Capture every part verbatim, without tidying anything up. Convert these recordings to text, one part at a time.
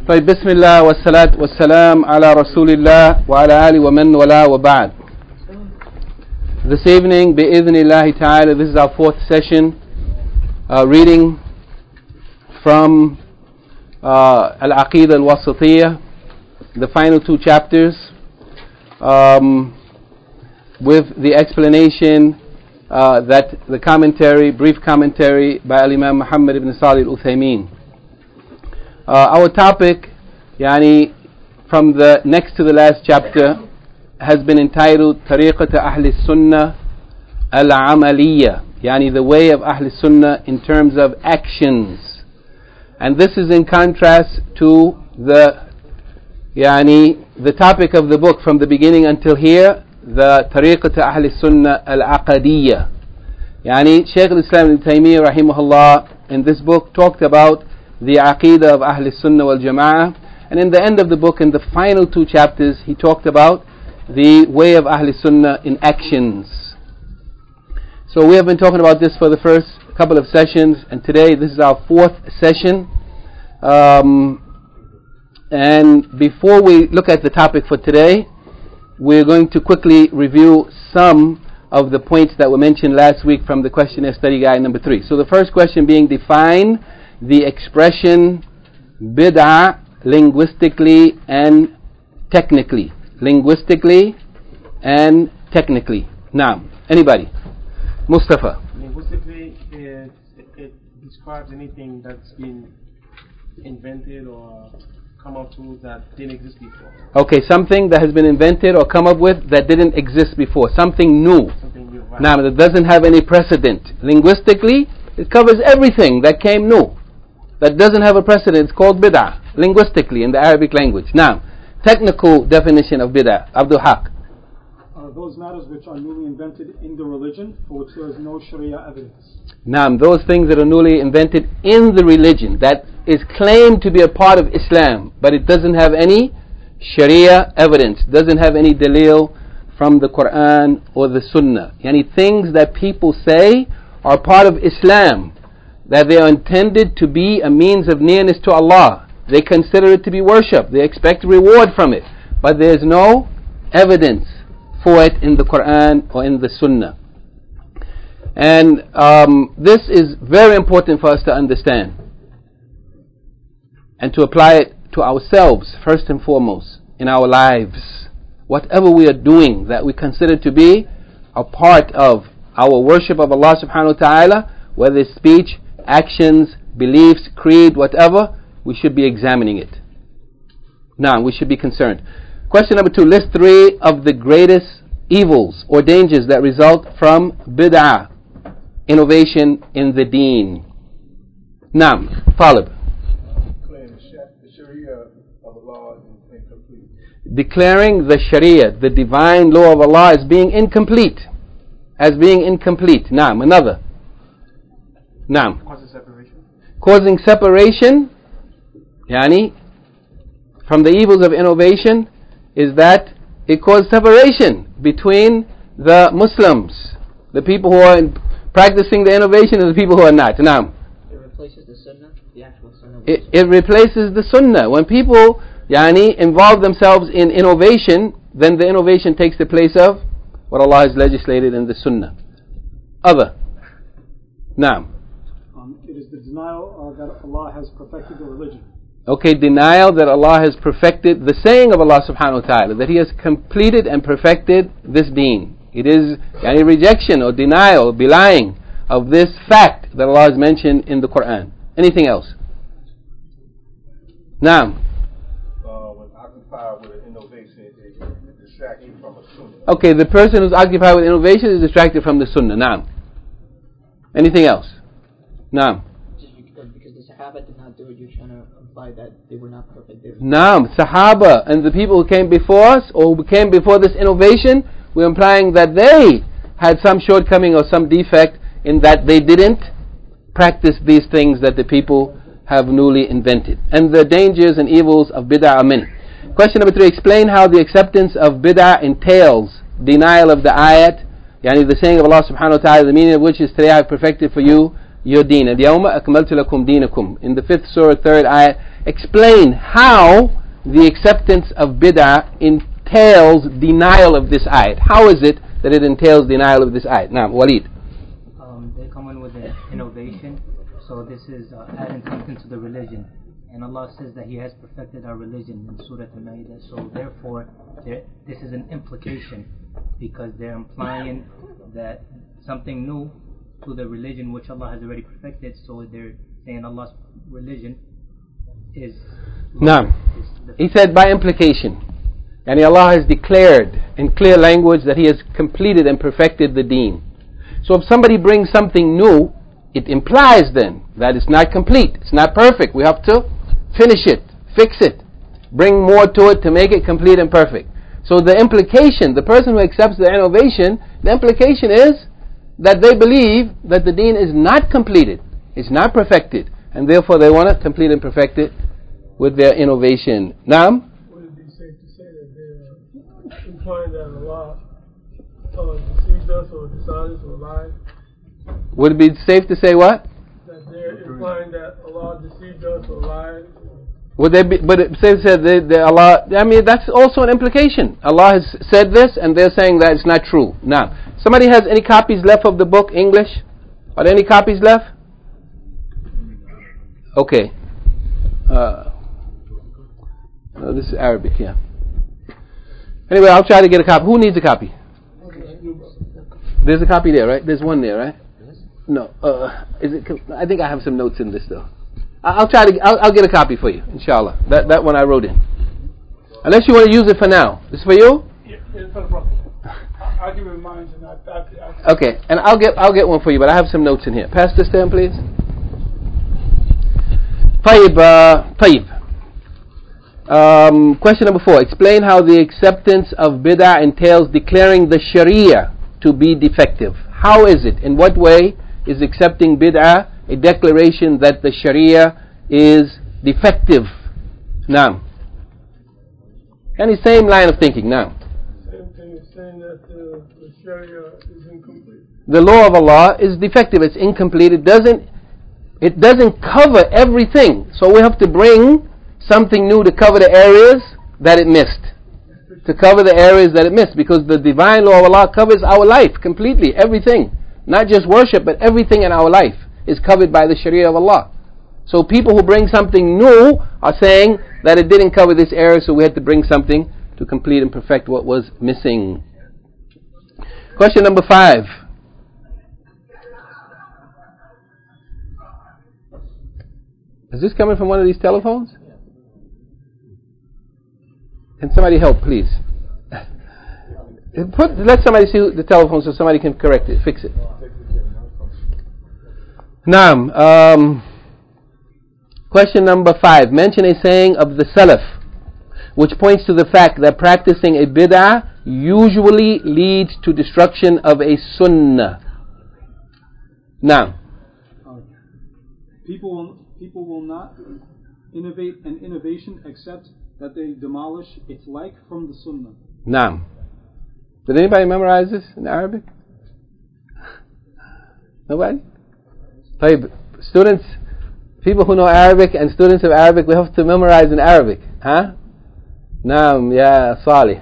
طيب بسم الله والصلاة والسلام على رسول الله وعلى آله ومن ولا وبعد. This evening, بإذن الله تعالى, this is our fourth session, uh, reading from uh, Al-Aqidah Al-Wasitiyah, the final two chapters, um, with the explanation uh, that the commentary, brief commentary by Al-Imam Muhammad ibn Salih Al-Uthaymeen. Uh, our topic, yani, from the next to the last chapter, has been entitled Tariqat Ahl Sunnah Al-Amaliyya, yani the way of Ahl Sunnah in terms of actions. And this is in contrast to the yani the topic of the book from the beginning until here, the Tariqat Ahl Sunnah Al-Aqadiyya. Yani Shaykh al-Islam Ibn Taymiyyah rahimahullah in this book talked about the Aqidah of Ahl Sunnah wal Jama'ah, and in the end of the book, in the final two chapters, he talked about the way of Ahl Sunnah in actions. So we have been talking about this for the first couple of sessions, and today this is our fourth session. Um, and before we look at the topic for today, we're going to quickly review some of the points that were mentioned last week from the questionnaire study guide number three. So the first question being, define the expression bid'ah linguistically and technically. Linguistically and technically. Now, anybody? Mustafa. Linguistically, it, it describes anything that's been invented or come up with that didn't exist before. Okay, something that has been invented or come up with that didn't exist before. Something new. Something new, right. Now, that doesn't have any precedent. Linguistically, it covers everything that came new, that doesn't have a precedent. It's called bid'ah, linguistically, in the Arabic language. Now, technical definition of bid'ah, Abdul Haq. Uh, those matters which are newly invented in the religion for which there is no Sharia evidence. Now, those things that are newly invented in the religion, that is claimed to be a part of Islam, but it doesn't have any Sharia evidence, doesn't have any dalil from the Quran or the Sunnah. Yani things that people say are part of Islam, that they are intended to be a means of nearness to Allah. They consider it to be worship. They expect reward from it. But there is no evidence for it in the Quran or in the Sunnah. And um, this is very important for us to understand and to apply it to ourselves first and foremost in our lives. Whatever we are doing that we consider to be a part of our worship of Allah subhanahu wa ta'ala, whether it's speech, actions, beliefs, creed, whatever, we should be examining it. Now, we should be concerned. Question number two, list three of the greatest evils or dangers that result from bid'ah, innovation in the deen. Now, Talib. The Sharia of Allah is incomplete. Declaring the Sharia, the divine law of Allah, as being incomplete. As being incomplete. Now, another. Now, Causing separation. Causing separation, yani, from the evils of innovation is that it causes separation between the Muslims, the people who are in, practicing the innovation, and the people who are not. Now, it replaces the Sunnah, the actual Sunnah. It, it replaces the Sunnah. When people, yani, involve themselves in innovation, then the innovation takes the place of what Allah has legislated in the Sunnah. Other. Now. It is the denial uh, that Allah has perfected the religion. Okay, denial that Allah has perfected, the saying of Allah subhanahu wa ta'ala, that He has completed and perfected this deen. It is any rejection or denial, belying of this fact that Allah has mentioned in the Quran. Anything else? Now. Uh, when occupied with an innovation, it, it distracts you from a sunnah. Okay, the person who's occupied with innovation is distracted from the Sunnah. Now. Anything else? Now. Just because, because the Sahaba did not do it, you're trying to imply that they were not perfect. Naam, Sahaba and the people who came before us or who came before this innovation, we're implying that they had some shortcoming or some defect in that they didn't practice these things that the people have newly invented. And the dangers and evils of bid'ah are many. Question number three, explain how the acceptance of bid'ah entails denial of the ayat, yani the saying of Allah subhanahu wa ta'ala, the meaning of which is, today I have perfected for you your deen. اليوم أكملت لكم دينكم. In the fifth surah, third ayah, explain how the acceptance of bid'ah entails denial of this ayat. How is it that it entails denial of this ayat? Now, Walid. Um, they come in with an innovation, so this is uh, adding something to the religion. And Allah says that He has perfected our religion in Surah Al-Ma'idah. So therefore, this is an implication, because they're implying that something new to the religion which Allah has already perfected. So they're saying Allah's religion is. No. He said by implication. And Allah has declared in clear language that He has completed and perfected the deen. So if somebody brings something new, it implies then that it's not complete, it's not perfect. We have to finish it, fix it, bring more to it to make it complete and perfect. So the implication, the person who accepts the innovation, the implication is that they believe that the deen is not completed, it's not perfected, and therefore they want to complete and perfect it with their innovation. Naam? Would it be safe to say that they're implying that Allah uh, deceived us or dishonest or lied? Would it be safe to say what? That they're implying that Allah deceived us or lied? Would they be, but it says that they, they Allah, I mean, that's also an implication. Allah has said this and they're saying that it's not true. Now, somebody has any copies left of the book, English? Are there any copies left? Okay. Uh, no, this is Arabic, yeah. Anyway, I'll try to get a copy. Who needs a copy? There's a copy there, right? There's one there, right? No. Uh, is it? I think I have some notes in this, though. I'll try to. I'll, I'll get a copy for you, inshallah. That that one I wrote in. Unless you want to use it for now. This for you? Yeah, it's for the brother. I'll give you mine and I'll, I'll, I'll Okay, and I'll get I'll get one for you, but I have some notes in here. Pass this to him, please. طيب, uh, طيب. Um, question number four. Explain how the acceptance of bid'ah entails declaring the Sharia to be defective. How is it? In what way is accepting bid'ah a declaration that the Sharia is defective? Naam. Any same line of thinking? Naam. Same thing is saying that uh, the Sharia is incomplete. The law of Allah is defective. It's incomplete. It doesn't. It doesn't cover everything. So we have to bring something new to cover the areas that it missed. To cover the areas that it missed, because the divine law of Allah covers our life completely, everything. Not just worship, but everything in our life is covered by the Sharia of Allah. So people who bring something new are saying that it didn't cover this area, so we had to bring something to complete and perfect what was missing. Question number five. Is this coming from one of these telephones? Can somebody help, please? Put, let somebody see the telephone so somebody can correct it, fix it. Naam. Um, question number five. Mention a saying of the Salaf which points to the fact that practicing a bid'ah usually leads to destruction of a sunnah. Naam. People will, people will not innovate an innovation except that they demolish its like from the sunnah. Naam. Did anybody memorize this in Arabic? Nobody? طيب, students, people who know Arabic and students of Arabic, we have to memorize in Arabic. Huh? Naam, ya Salih.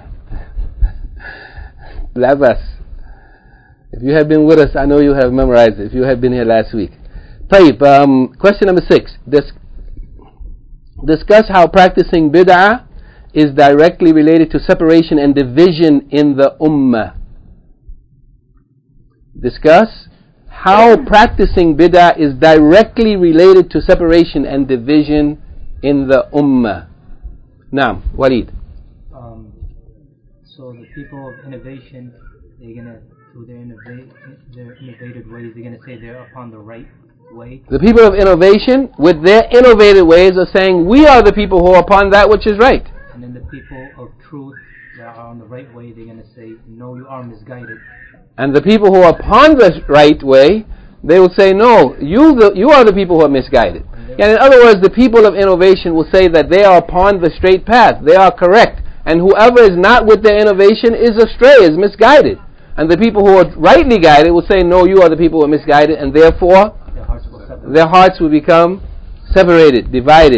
Labas. If you have been with us, I know you have memorized it. If you have been here last week. طيب, um, question number six. Dis- discuss how practicing bid'ah is directly related to separation and division in the ummah. Discuss how practicing bid'ah is directly related to separation and division in the ummah. Naam, Walid. Um, so the people of innovation, they're gonna, through their innovate, their innovative ways, they're gonna say they're upon the right way. The people of innovation, with their innovative ways, are saying we are the people who are upon that which is right. And then the people of truth that are on the right way, they're gonna say, no, you are misguided. And the people who are upon the right way, they will say, no, you the, you are the people who are misguided. And in other words, the people of innovation will say that they are upon the straight path, they are correct, and whoever is not with their innovation is astray, is misguided. And the people who are rightly guided will say, no, you are the people who are misguided, and therefore Their hearts will separate. their hearts will become separated, divided.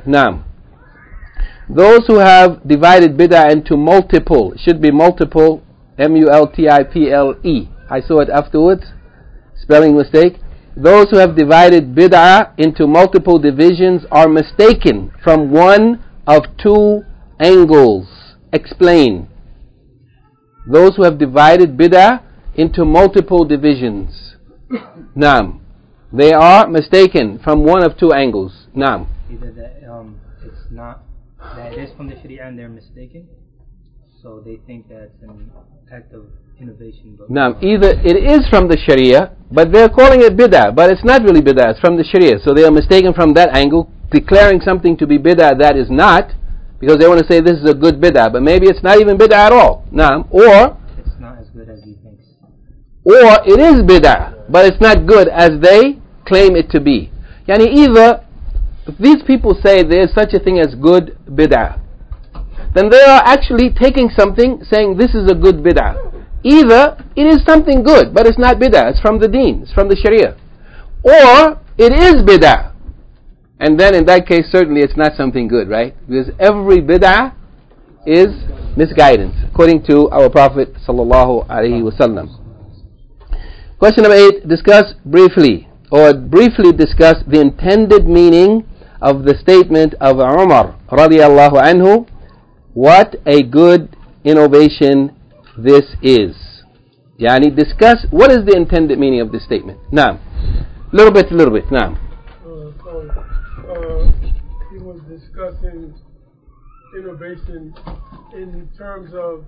Naam. Those who have divided bid'ah into multiple, it should be multiple, M U L T I P L E. I saw it afterwards, spelling mistake. Those who have divided bid'ah into multiple divisions are mistaken from one of two angles. Explain. Those who have divided bid'ah into multiple divisions. Naam. They are mistaken from one of two angles. Naam. Either that um, it's not, that it is from the Sharia and they're mistaken, so they think that it's an act of innovation. But Naam. Either it is from the Sharia, but they're calling it bid'ah, but it's not really bid'ah, it's from the Sharia. So they are mistaken from that angle, declaring something to be bid'ah that is not, because they want to say this is a good bid'ah, but maybe it's not even bid'ah at all. Naam. Or it's not as good as he thinks. Or it is bid'ah, but it's not good as they claim it to be. Yani either, if these people say there is such a thing as good bid'ah, then they are actually taking something, saying this is a good bid'ah. Either it is something good, but it's not bid'ah, it's from the deen, it's from the Sharia. Or it is bid'ah. And then in that case, certainly it's not something good, right? Because every bid'ah is misguidance, according to our Prophet sallallahu alaihi wasallam. Question number eight, discuss briefly, or briefly discuss the intended meaning of the statement of Umar radiallahu anhu, what a good innovation this is. Yani discuss what is the intended meaning of this statement. Naam. Little bit, little bit. Naam. Uh, so, uh, he was discussing innovation in terms of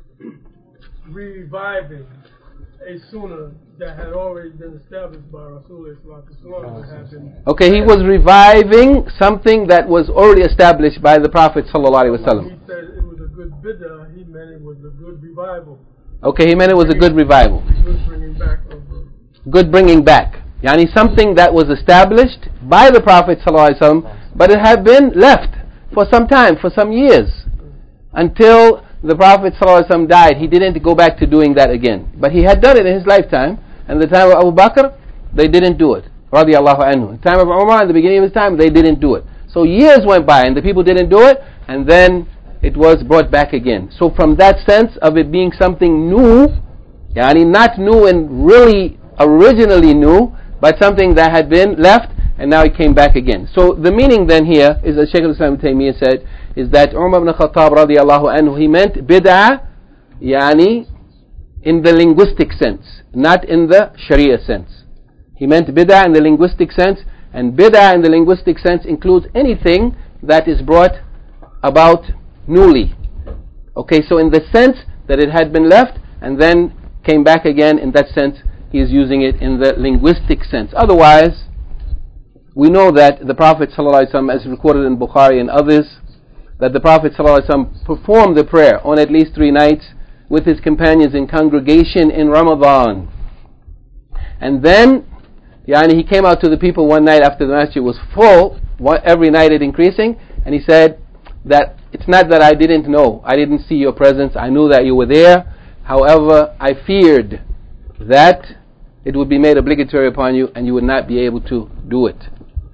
reviving a sunnah that had already been established by Rasulullah sallallahu alaihi wasallam. Okay, he was reviving something that was already established by the Prophet sallallahu alaihi wasallam. He said it was a good bid'ah. He meant it was a good revival. Okay, he meant it was a good revival. Good bringing back of the Good bringing back. Yani something that was established by the Prophet sallallahu alaihi wasallam, but it had been left for some time, for some years, until the Prophet ﷺ died. He didn't go back to doing that again. But he had done it in his lifetime. And the time of Abu Bakr, they didn't do it. Radiallahu anhu. In the time of Umar, in the beginning of his time, they didn't do it. So years went by and the people didn't do it. And then it was brought back again. So from that sense of it being something new, yani not new and really originally new, but something that had been left and now it came back again. So the meaning then here is, as Shaykh al-Islam ibn Taymiyyah said, is that Umar ibn Khattab radiallahu anhu, he meant bid'ah, yani, in the linguistic sense, not in the Sharia sense. He meant bid'ah in the linguistic sense, and bid'ah in the linguistic sense includes anything that is brought about newly. Okay, so in the sense that it had been left and then came back again, in that sense, he is using it in the linguistic sense. Otherwise, we know that the Prophet ﷺ, as recorded in Bukhari and others, that the Prophet ﷺ performed the prayer on at least three nights with his companions in congregation in Ramadan. And then, yani, he came out to the people one night after the masjid was full, every night it increasing, and he said that it's not that I didn't know, I didn't see your presence, I knew that you were there, however, I feared that it would be made obligatory upon you and you would not be able to do it.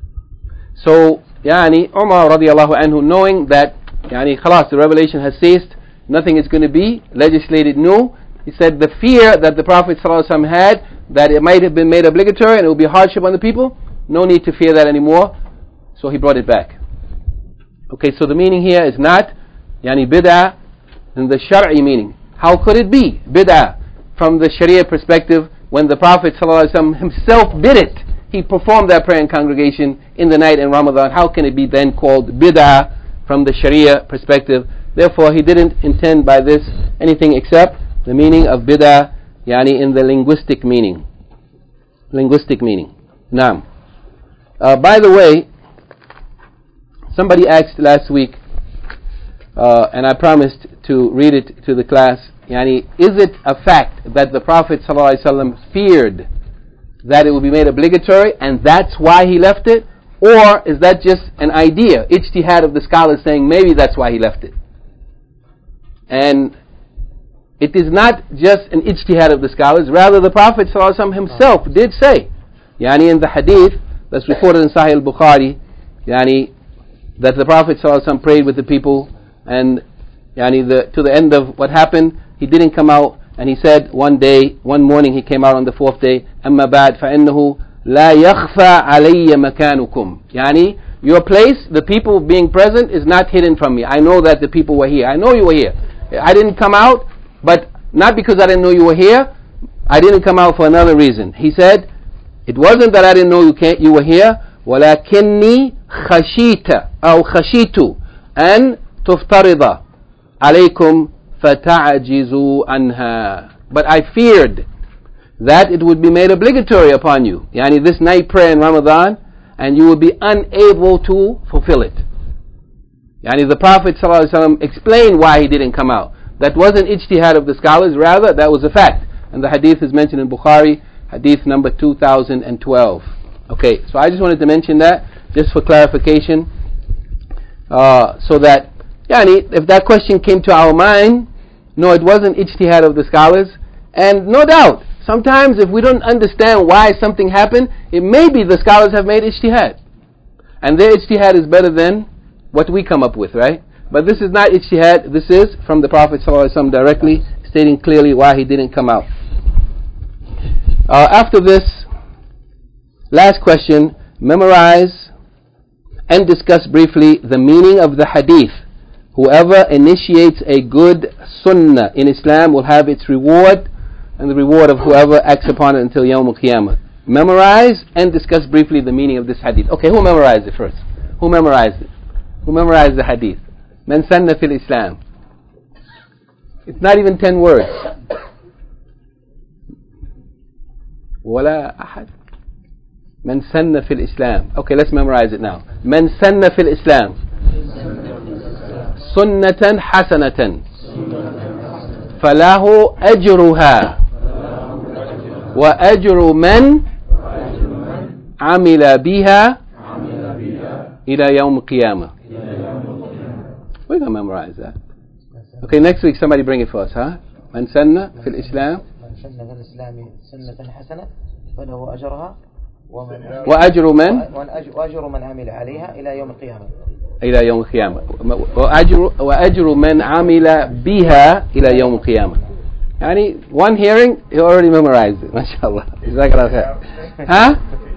So, yani, Umar radiallahu anhu, knowing that, yani, khalas, the revelation has ceased, nothing is going to be legislated new, he said the fear that the Prophet ﷺ had, that it might have been made obligatory and it would be hardship on the people, no need to fear that anymore, so he brought it back. Okay, so the meaning here is not, yani, bid'ah in the Shar'i meaning. How could it be bid'ah from the Sharia perspective when the Prophet ﷺ himself did it? He performed that prayer in congregation in the night in Ramadan. How can it be then called bid'ah from the Sharia perspective? Therefore, he didn't intend by this anything except the meaning of bid'ah, yani in the linguistic meaning. Linguistic meaning. Naam. Uh, by the way, somebody asked last week, uh, and I promised to read it to the class, yani, is it a fact that the Prophet ﷺ feared that it will be made obligatory and that's why he left it? Or is that just an idea, ijtihad of the scholars saying maybe that's why he left it? And it is not just an ijtihad of the scholars, rather the Prophet ﷺ himself did say, yani in the hadith that's reported in Sahih al-Bukhari, yani that the Prophet ﷺ prayed with the people, and yani the, to the end of what happened, he didn't come out, and he said one day, one morning he came out on the fourth day, أما بعد فإنه لا يخفى علي مكانكم. Yani, your place, the people being present, is not hidden from me. I know that the people were here. I know you were here. I didn't come out, but not because I didn't know you were here. I didn't come out for another reason. He said, it wasn't that I didn't know you, can't, you were here. ولكني خشيت أو خشيت أن تفترض عليكم فتعجزوا عنها. But I feared that it would be made obligatory upon you. Yani this night prayer in Ramadan, and you would be unable to fulfill it. Yani the Prophet ﷺ explained why he didn't come out. That wasn't ijtihad of the scholars, rather that was a fact. And the hadith is mentioned in Bukhari, hadith number two thousand twelve. Okay, so I just wanted to mention that, just for clarification, uh, so that, yani, if that question came to our mind, no, it wasn't ijtihad of the scholars, and no doubt, sometimes if we don't understand why something happened, it may be the scholars have made ijtihad, and their ijtihad is better than what we come up with, right? But this is not ijtihad, this is from the Prophet ﷺ directly, stating clearly why he didn't come out. Uh, after this, last question, memorize and discuss briefly the meaning of the hadith. Whoever initiates a good sunnah in Islam will have its reward, and the reward of whoever acts upon it until Yawm al-Qiyamah. Memorize and discuss briefly the meaning of this hadith. Okay, who memorized it first? Who memorized it? Who memorized the hadith? Man sanna fil Islam. It's not even ten words. ولا أحد. من سن في الإسلام. Okay, let's memorize it now. من سن في الإسلام سنة حسنة فله أجرها وأجر من عمل بها إلى يوم القيامة. We're going to memorize that. Okay, next week somebody bring it for us, huh? من سن في الإسلام من سن في الإسلام سنة حسنة فله أجرها وأجر من وأجر من عمل عليها إلى يوم القيامة إلى يوم القيامة وأجر وأجر من عمل بها إلى يوم القيامة. يعني one hearing you already memorized it. MashaAllah. Huh?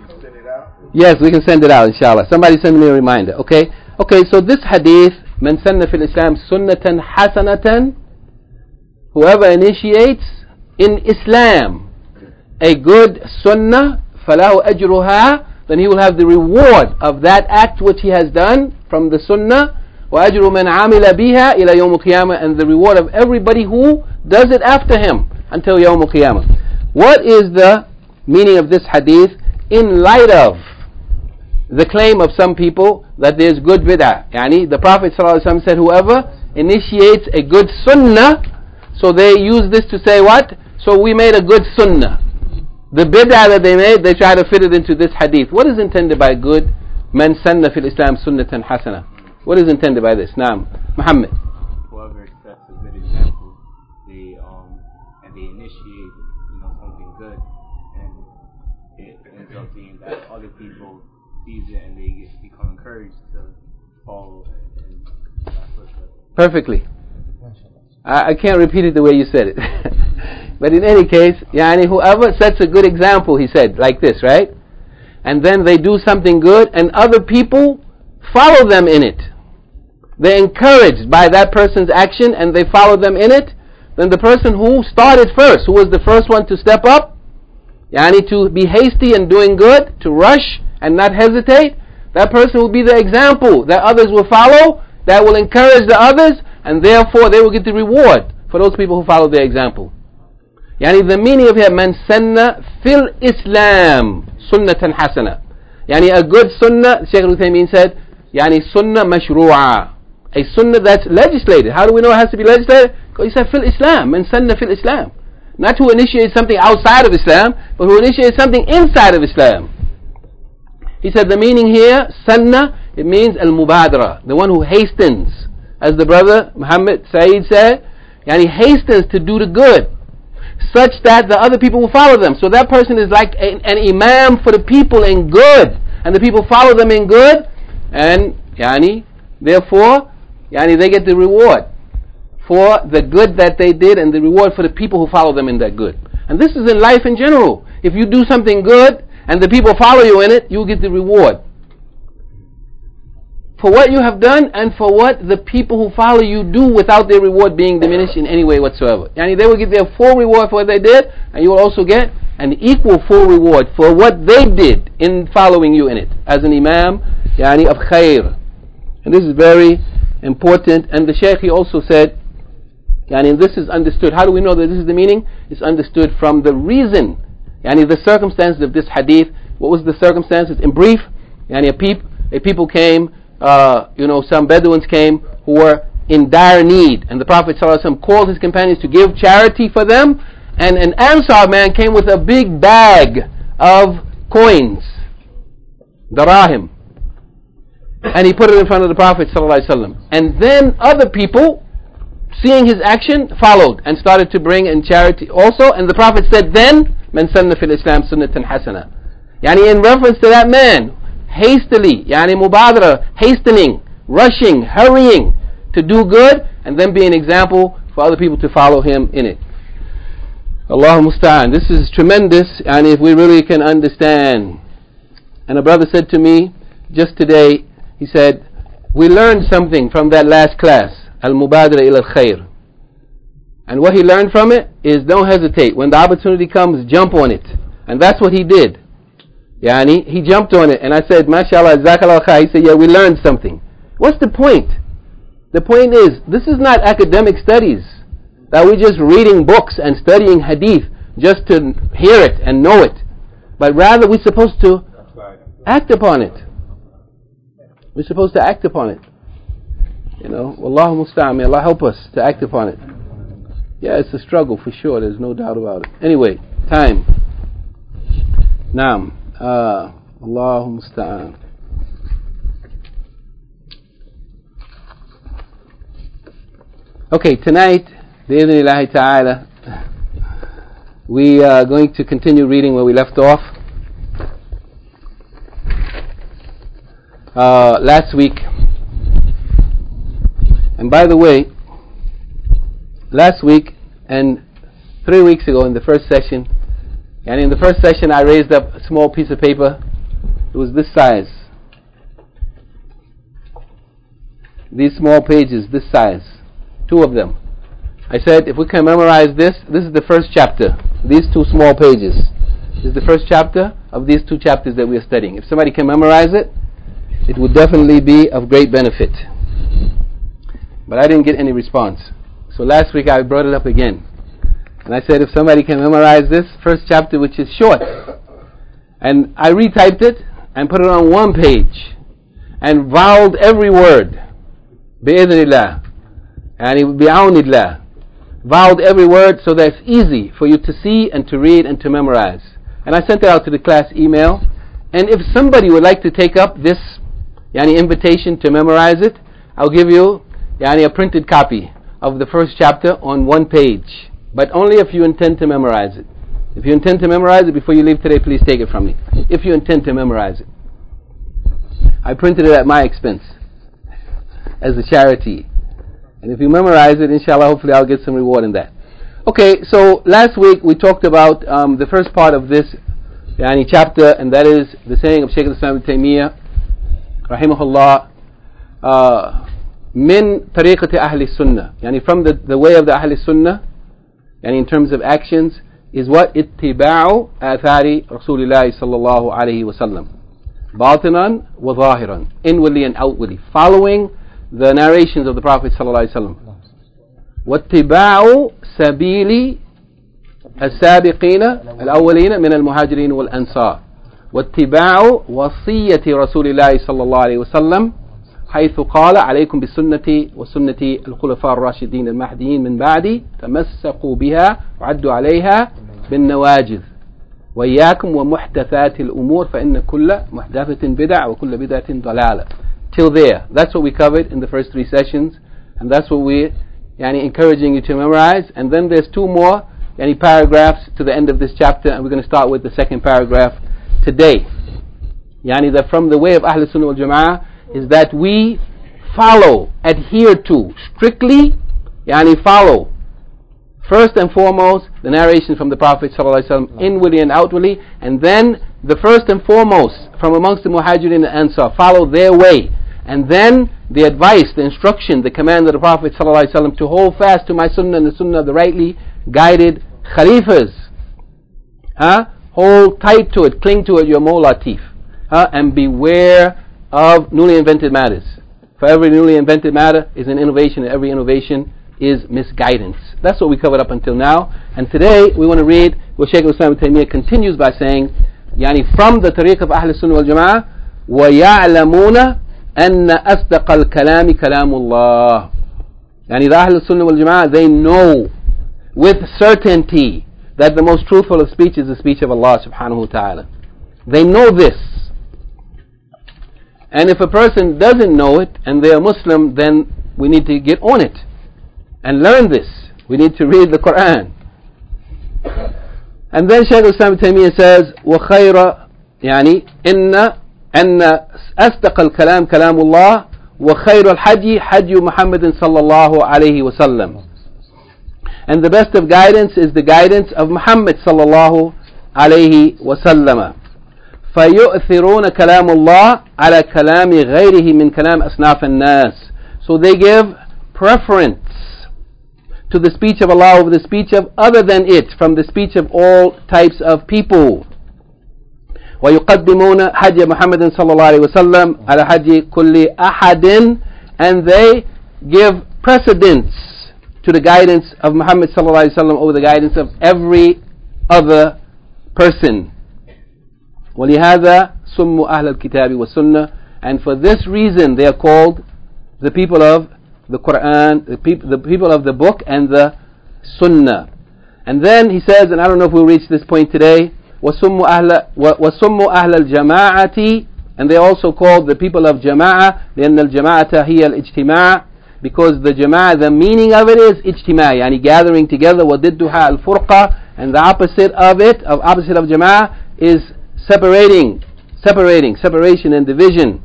Yes, we can send it out, inshallah. Somebody send me a reminder. Okay. Okay. So this hadith, من سن في الإسلام سنة حسنة, whoever initiates in Islam a good sunnah, فَلَهُ أَجْرُهَا, then he will have the reward of that act which he has done from the sunnah, وَأَجْرُ مَنْ عَمِلَ بِهَا إِلَى يَوْمِ الْقِيَامَةِ, and the reward of everybody who does it after him until يَوْمِ الْقِيَامَةِ. What is the meaning of this hadith in light of the claim of some people that there is good bid'ah? Yani the Prophet ﷺ said whoever initiates a good sunnah, so they use this to say what? So we made a good sunnah. The bid'ah that they made, they try to fit it into this hadith. What is intended by good? Man sanna fil Islam sunnatan hasana. What is intended by this? Naam. Muhammad. Whoever sets a good example, they um and they initiate, you know, something good, and it ends up being that other people sees it and they get, become encouraged to follow, and that's what the perfectly. I, I can't repeat it the way you said it. But in any case, yani whoever sets a good example, he said, like this, right? And then they do something good and other people follow them in it. They're encouraged by that person's action and they follow them in it. Then the person who started first, who was the first one to step up, yani to be hasty in doing good, to rush and not hesitate, that person will be the example that others will follow, that will encourage the others, and therefore they will get the reward for those people who follow their example. Yani the meaning of here, man sanna fil Islam sunnatan hasana. Yani a good sunnah, Shaykh al-Uthaymeen said, yani sunnah mashru'a, a sunnah that's legislated. How do we know it has to be legislated? Because he said fil Islam, man sanna fil Islam. Not who initiates something outside of Islam, but who initiates something inside of Islam. He said the meaning here, sanna, it means al-mubadara, the one who hastens. As the brother Muhammad Saeed said, yani hastens to do the good, such that the other people will follow them. So that person is like a, an imam for the people in good, and the people follow them in good, and yani Therefore, yani they get the reward for the good that they did and the reward for the people who follow them in that good. And this is in life in general. If you do something good and the people follow you in it, you get the reward for what you have done and for what the people who follow you do without their reward being diminished in any way whatsoever. Yani they will get their full reward for what they did, and you will also get an equal full reward for what they did in following you in it as an imam yani of khair. And this is very important. And the Shaykh, he also said, yani this is understood. How do we know that this is the meaning? It's understood from the reason, yani the circumstances of this hadith. What was the circumstances? In brief, yani a, peop, a people came, Uh, you know, some Bedouins came who were in dire need, and the Prophet ﷺ called his companions to give charity for them, and an Ansar man came with a big bag of coins, darahim, and he put it in front of the Prophet ﷺ. And then other people, seeing his action, followed and started to bring in charity also, and the Prophet said, then, man sanna fil Islam sunnatan hasana, yani in reference to that man, hastily, yani mubadara, hastening, rushing, hurrying to do good, and then be an example for other people to follow him in it. Allahu musta'an. This is tremendous, and if we really can understand. And a brother said to me just today, he said, we learned something from that last class, al-mubadara ila al-khair. And what he learned from it is don't hesitate. When the opportunity comes, jump on it. And that's what he did. Yani, he jumped on it, and I said, mashallah, jazakallah khair. He said, yeah, we learned something. What's the point? The point is, this is not academic studies, that we're just reading books and studying hadith just to hear it and know it. But rather, we're supposed to act upon it. We're supposed to act upon it. You know, Wallahu musta'an, may Allah help us to act upon it. Yeah, it's a struggle for sure, there's no doubt about it. Anyway, time. Naam. Uh, Allahu musta'an. Okay, tonight, bi'idhnillahi ta'ala, we are going to continue reading where we left off. Uh, last week, and by the way, last week and three weeks ago in the first session, and in the first session I raised up a small piece of paper. It was this size. These small pages, this size. Two of them. I said, if we can memorize this, this is the first chapter. These two small pages. This is the first chapter of these two chapters that we are studying. If somebody can memorize it, it would definitely be of great benefit. But I didn't get any response. So last week I brought it up again. And I said, if somebody can memorize this first chapter, which is short, and I retyped it and put it on one page and voweled every word, bi'idhnillah, and it would be bi'awnillah, voweled every word so that it's easy for you to see and to read and to memorize. And I sent it out to the class email. And if somebody would like to take up this yani invitation to memorize it, I'll give you yani a printed copy of the first chapter on one page. But only if you intend to memorize it. If you intend to memorize it before you leave today, please take it from me. If you intend to memorize it. I printed it at my expense as a charity. And if you memorize it, inshallah, hopefully I'll get some reward in that. Okay, so last week we talked about um, the first part of this yani, chapter, and that is the saying of Shaykh al-Islam ibn Taymiyyah, rahimahullah, uh, min tariqati ahli sunnah, yani from the, the way of the ahli sunnah, and in terms of actions, is what? Ittiba'u athari Rasulillahi sallallahu alayhi wa sallam. Batinan wa zahiran. Inwardly and outwardly. Following the narrations of the Prophet sallallahu alayhi wa sallam. Wattiba'u sabili السابقين الأولين من المهاجرين والأنصار. واتباع وصية رسول الله صلى الله عليه وسلم حيث قال عليكم بسنتي وسنة الخلفاء الراشدين المهديين من بعدي تمسكوا بها وعدوا عليها بالنواجذ وإياكم ومحدثات الأمور فإن كل محدثة بدع وكل بدعة ضلالة. Till there. That's what we covered in the first three sessions, and that's what we're yani, encouraging you to memorize. And then there's two more yani, paragraphs to the end of this chapter, and we're going to start with the second paragraph today. Yani that from the way of Ahl Sunnah wal Jama'ah is that we follow, adhere to, strictly, yani follow. First and foremost, the narration from the Prophet ﷺ, inwardly and outwardly, and then the first and foremost from amongst the Muhajirin and Ansar, follow their way. And then the advice, the instruction, the command of the Prophet ﷺ to hold fast to my sunnah and the sunnah of the rightly guided Khalifas. Huh? Hold tight to it, cling to it, your more latif. Huh? And beware of newly invented matters. For every newly invented matter is an innovation, and every innovation is misguidance. That's what we covered up until now. And today we want to read what Shaykh al-Islam ibn Taymiyyah continues by saying, yani from the tariq of Ahl Sunnah wal Jama'ah, وَيَعْلَمُونَ أَنَّ أَصْدَقَ الْكَلَامِ كَلَامُ اللَّهِ. Yani the Ahl Sunnah wal Jama'ah, they know with certainty that the most truthful of speech is the speech of Allah subhanahu wa ta'ala. They know this. And if a person doesn't know it and they are Muslim, then we need to get on it and learn this. We need to read the Quran. And then Shaykh al-Islam ibn Taymiyyah says, وَخَيْرَ يعني إن أن أصدق الكلام كلام الله وخير الحدي حدي محمد صلى الله عليه وسلم. And the best of guidance is the guidance of Muhammad صلى الله عليه وسلم. فيؤثرون كلام الله على كلام غيره من كلام أصناف الناس. So they give preference to the speech of Allah over the speech of other than it, from the speech of all types of people. ويقدمون حدي محمد صلى الله عليه وسلم على حدي كل أحد, and they give precedence to the guidance of Muhammad صلى الله عليه وسلم over the guidance of every other person. ولهذا سموا أهل الكتاب والسنة, and for this reason they are called the people of the Quran, the, peop- the people of the book and the Sunnah. And then he says, and I don't know if we'll reach this point today, وَسُمُّوا أَهْلَ, وَسُمُّوا أَهْلَ الْجَمَاعَةِ, and they also called the people of Jama'ah, لأن الجماعة هي الاجتماع, because the Jama'ah, the meaning of it is ijtima', yani gathering together, وَضِدُّهَا الْفُرْقَةِ, and the opposite of it, of opposite of Jama'ah, is separating, separating, separation and division.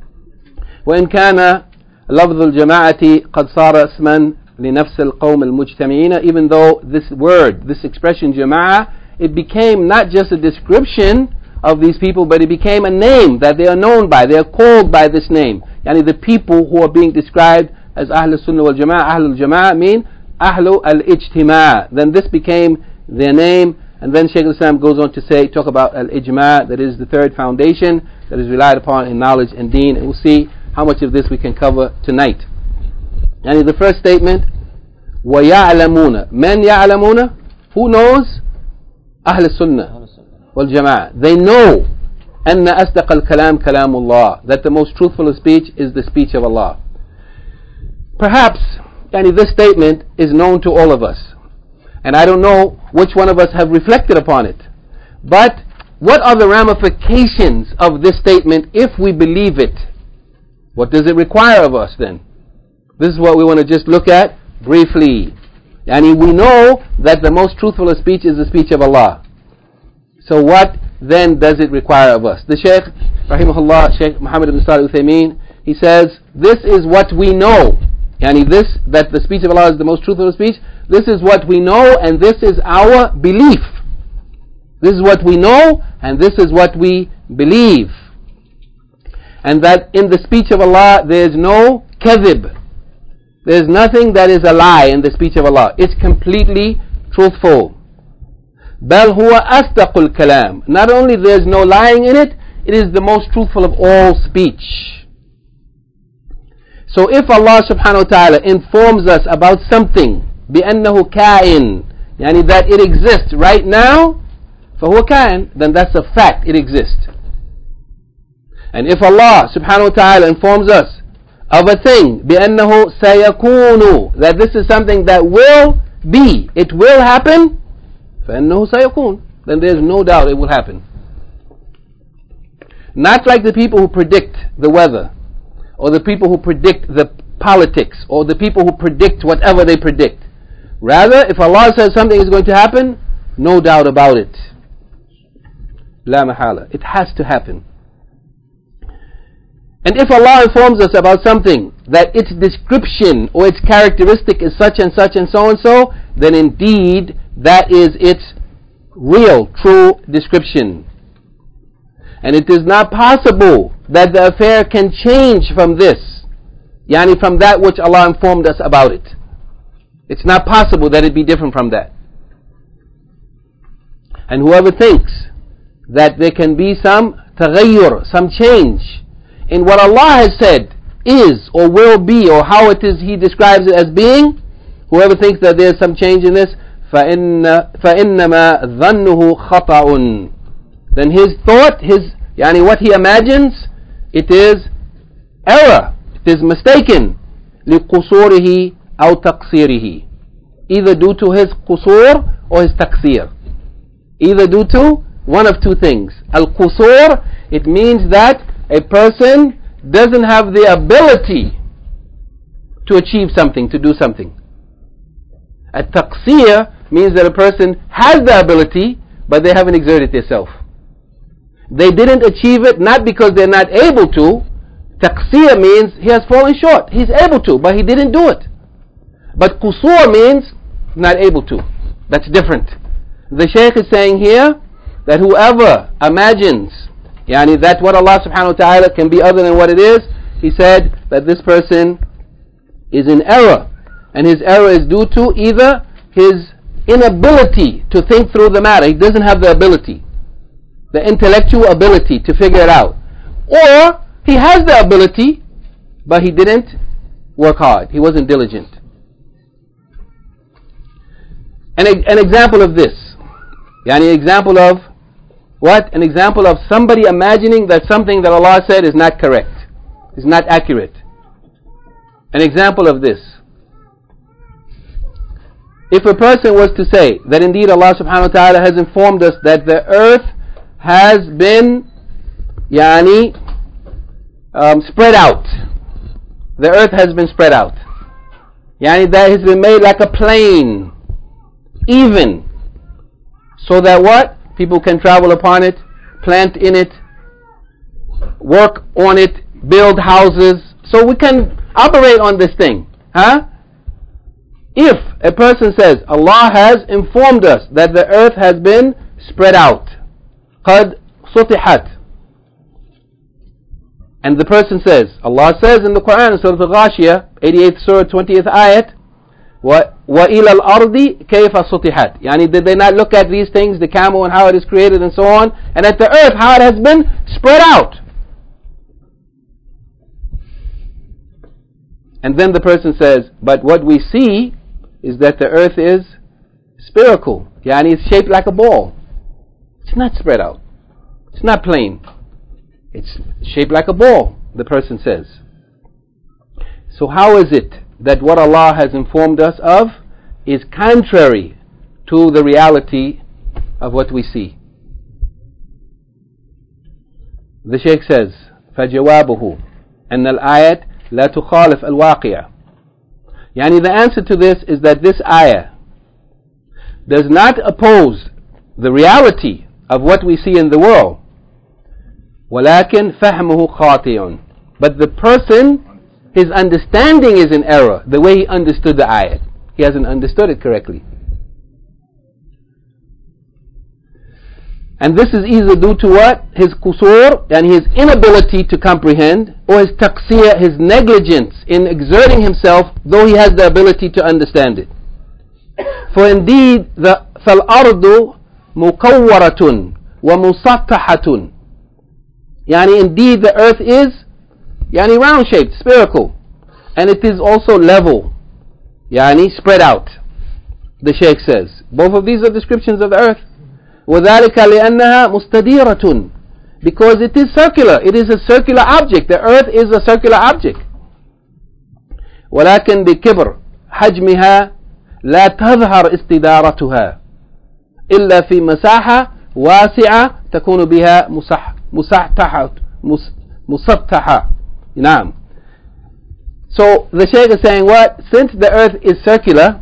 وإن كان لفظ الجماعة قد صار اسما لنفس القوم المجتمعين, even though this word, this expression Jama'ah, it became not just a description of these people, but it became a name that they are known by. They are called by this name. Yani the people who are being described as Ahl Sunnah wal Jama'ah, Ahlul Jama'ah mean Ahlu al-Ijtima'. Then this became their name. And then Shaykh al-Islam goes on to say, talk about al-Ijma', that is the third foundation that is relied upon in knowledge and deen. And we'll see how much of this we can cover tonight. And the first statement, وَيَعْلَمُونَ. Men يَعْلَمُونَ, who knows? Ahl Sunnah wal Jama'ah. They know أَنَّ أَصْدَقَ الْكَلَامِ كَلَامُ اللَّهِ, that the most truthful of speech is the speech of Allah. Perhaps yani this statement is known to all of us, and I don't know which one of us have reflected upon it. But what are the ramifications of this statement if we believe it? What does it require of us then? This is what we want to just look at briefly. Yani we know that the most truthful of speech is the speech of Allah. So what then does it require of us? The Shaykh, rahimahullah, Shaykh Muhammad ibn Salih al-Uthaymeen, he says, this is what we know. Yani this, that the speech of Allah is the most truthful of speech, this is what we know and this is our belief. This is what we know and this is what we believe. And that in the speech of Allah there is no kadhib. There is nothing that is a lie in the speech of Allah. It's completely truthful. بل هو أصدق الكلام. Not only there is no lying in it, it is the most truthful of all speech. So if Allah subhanahu wa ta'ala informs us about something, بأنه كائن, يعني that it exists right now, فهو كائن, then that's a fact, it exists. And if Allah subhanahu wa ta'ala informs us of a thing, بأنه سيكون, that this is something that will be, it will happen, فإنه سيكون, then there's no doubt it will happen. Not like the people who predict the weather, or the people who predict the politics, or the people who predict whatever they predict. Rather, if Allah says something is going to happen, no doubt about it. La mahala. It has to happen. And if Allah informs us about something that its description or its characteristic is such and such and so and so, then indeed that is its real, true description. And it is not possible that the affair can change from this, yani from that which Allah informed us about it. It's not possible that it be different from that. And whoever thinks that there can be some taghayyur, some change in what Allah has said is or will be, or how it is He describes it as being, whoever thinks that there is some change in this, فَإِنَّ فَإِنَّمَا ظَنُّهُ خَطَأٌ, then his thought, his yani what he imagines, it is error, it is mistaken. لِقُصُورِهِ أَوْ تَقْصِيرِهِ, either due to his qusur or his taqsir, either due to one of two things. Al-qusur, it means that a person doesn't have the ability to achieve something, to do something. At-taqsir means that a person has the ability, but they haven't exerted themselves. They didn't achieve it not because they're not able to. Taqsir means he has fallen short. He's able to, but he didn't do it. But qusur means not able to. That's different. The Shaykh is saying here that whoever imagines yani that what Allah subhanahu wa ta'ala can be other than what it is, he said that this person is in error. And his error is due to either his inability to think through the matter. He doesn't have the ability, the intellectual ability to figure it out. Or he has the ability, but he didn't work hard. He wasn't diligent. An, an example of this, yani example of what? An example of somebody imagining that something that Allah said is not correct, is not accurate. An example of this. If a person was to say that indeed Allah subhanahu wa ta'ala has informed us that the earth has been yani um, spread out. The earth has been spread out. Yani that has been made like a plane, even, so that what? People can travel upon it, plant in it, work on it, build houses, so we can operate on this thing. Huh? If a person says Allah has informed us that the earth has been spread out, قَدْ سُطِحَتْ, and the person says, Allah says in the Quran, Surah Al-Ghashiyah, eighty-eighth Surah, twentieth ayat, وَإِلَى الْأَرْضِ كَيْفَ سُطِحَتْ, yani did they not look at these things, the camel and how it is created and so on, and at the earth how it has been spread out. And then the person says, but what we see is that the earth is spherical, yani it's shaped like a ball. It's not spread out. It's not plain. It's shaped like a ball, the person says. So how is it that what Allah has informed us of is contrary to the reality of what we see? The Shaykh says, فَجَوَابُهُ أَنَّ الْآيَةِ لَا تُخَالِفْ الْوَاقِعَ, yani the answer to this is that this ayah does not oppose the reality of what we see in the world. وَلَكِنْ فَهْمُهُ خَاطِئٌ, but the person, his understanding is in error, the way he understood the ayat. He hasn't understood it correctly. And this is either due to what? His qusur, and his inability to comprehend, or his taqsir, his negligence in exerting himself, though he has the ability to understand it. For indeed, the فَالْأَرْضُ مُكَوَّرَةٌ وَمُسَطَّحَةٌ, yani indeed the earth is yani round shaped, spherical, and it is also level, yani spread out. The Shaykh says both of these are descriptions of the earth. وَذَلِكَ لِأَنَّهَا مُسْتَدِيرَةٌ, because it is circular, it is a circular object. The earth is a circular object. وَلَكِنْ بِكِبْرِ حَجْمِهَا لَا تَظْهَرْ إِسْتِدَارَتُهَا إِلَّا فِي مَسَاحَةٍ وَاسِعَةٍ تَكُونُ بِهَا مُسَطَّحَةً مُسَطَّحَةً. Naam. So the Shaykh is saying what? Since the earth is circular,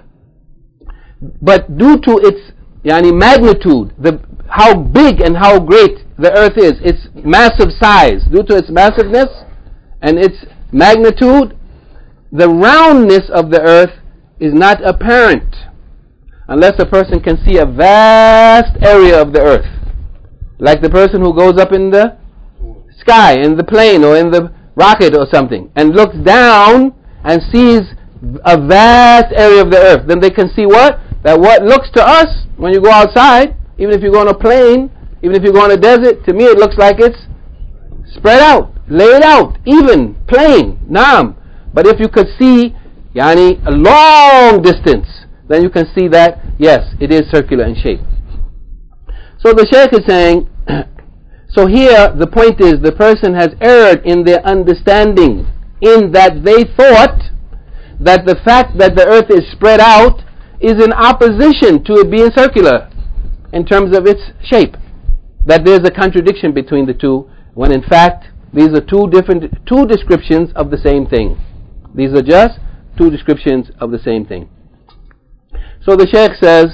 but due to its yani magnitude, the how big and how great the earth is, its massive size, due to its massiveness, and its magnitude, the roundness of the earth is not apparent unless a person can see a vast area of the earth. Like the person who goes up in the sky, in the plane or in the rocket or something, and looks down and sees a vast area of the earth. Then they can see what? That what looks to us when you go outside, even if you go on a plane, even if you go on a desert, to me it looks like it's spread out, laid out, even, plain, naam. But if you could see yani, a long distance, then you can see that, yes, it is circular in shape. So the Shaykh is saying, so here the point is the person has erred in their understanding, in that they thought that the fact that the earth is spread out is in opposition to it being circular in terms of its shape. That there's a contradiction between the two, when in fact these are two different, two descriptions of the same thing. These are just two descriptions of the same thing. So the Shaykh says,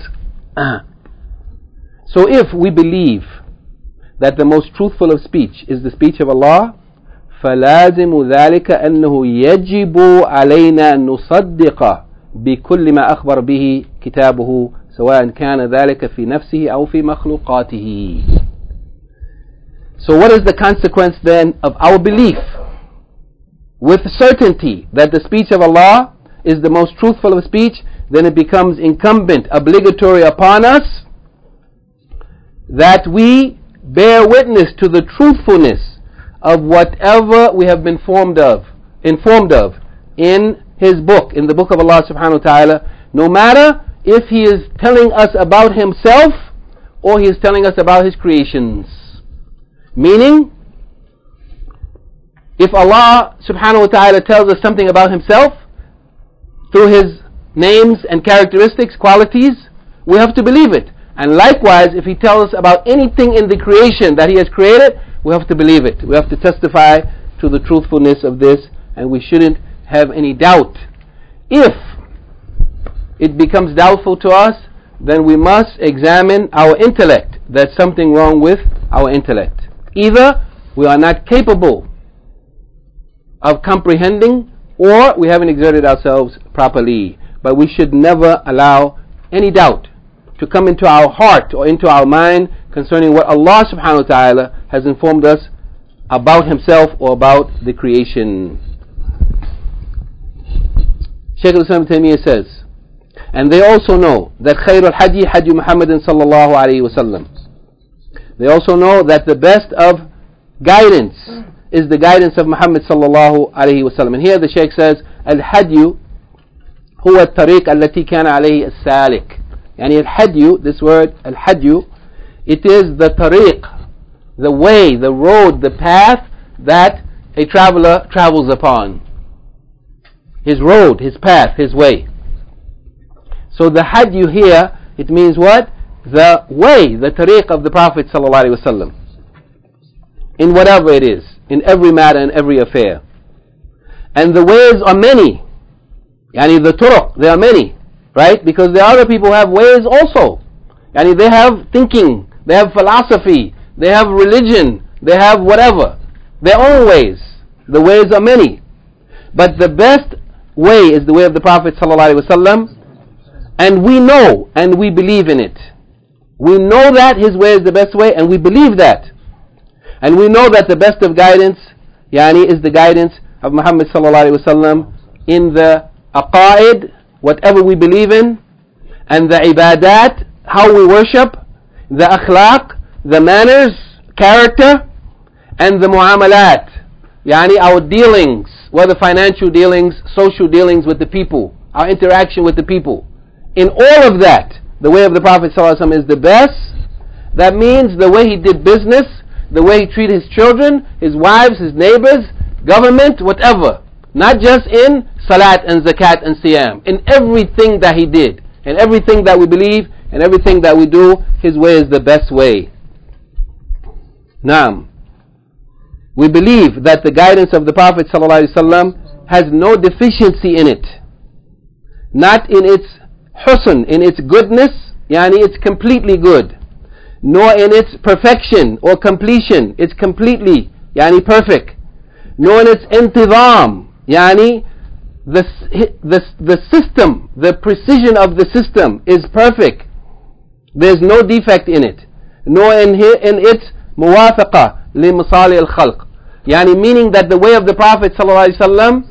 so if we believe that the most truthful of speech is the speech of Allah, فَلَازِمُ ذَلِكَ أَنَّهُ يَجِبُ عَلَيْنَا أَن نُصَدِّقَ بِكُلِّ مَا أَخْبَرَ بِهِ كِتَابُهُ سواء كان ذلك في نفسه أو في مخلوقاته. So what is the consequence then of our belief with certainty that the speech of Allah is the most truthful of speech? Then it becomes incumbent, obligatory upon us that we bear witness to the truthfulness of whatever we have been informed of, informed of in His book, in the book of Allah subhanahu wa ta'ala, no matter if He is telling us about Himself or He is telling us about His creations. Meaning, if Allah subhanahu wa ta'ala tells us something about Himself through His names and characteristics, qualities, we have to believe it. And likewise, if He tells us about anything in the creation that He has created, we have to believe it. We have to testify to the truthfulness of this, and we shouldn't have any doubt. If it becomes doubtful to us, then we must examine our intellect. There's something wrong with our intellect. Either we are not capable of comprehending, or we haven't exerted ourselves properly. But we should never allow any doubt to come into our heart or into our mind concerning what Allah subhanahu wa ta'ala has informed us about Himself or about the creation. Shaykh al-Islam Ibn Taymiyyah says, and they also know that خير الحدي حدي محمد صلى الله عليه وسلم. They also know that the best of guidance is the guidance of Muhammad صلى الله عليه وسلم. And here the Shaykh says, الحدي هو الطريق التي كان عليه السالك. يعني الحدي, this word الحدي, it is the tariq, the way, the road, the path that a traveler travels upon. His road, his path, his way. So the hadyu here, it means what? The way, the tariq of the Prophet ﷺ. In whatever it is, in every matter and every affair. And the ways are many. Yani the turuq, there are many. Right? Because there are other people who have ways also. Yani they have thinking, they have philosophy, they have religion, they have whatever. Their own ways. The ways are many. But the best way is the way of the Prophet ﷺ. And we know and we believe in it. We know that his way is the best way, and we believe that. And we know that the best of guidance, yani, is the guidance of Muhammad sallallahu alaihi wasallam in the aqaid, whatever we believe in, and the ibadat, how we worship, the akhlaq, the manners, character, and the muamalat, yani our dealings, whether financial dealings, social dealings with the people, our interaction with the people. In all of that, the way of the Prophet ﷺ is the best. That means the way he did business, the way he treated his children, his wives, his neighbors, government, whatever. Not just in salat and zakat and siyam. In everything that he did, in everything that we believe, and everything that we do, his way is the best way. Naam. We believe that the guidance of the Prophet ﷺ has no deficiency in it. Not in its husn, in its goodness, yani it's completely good, nor in its perfection or completion, it's completely yani perfect, nor in its intizam, yani the, the, the system, the precision of the system is perfect. There's no defect in it, nor in, in its muwafaqa li masali al-khalq. Yani meaning that the way of the Prophet ﷺ,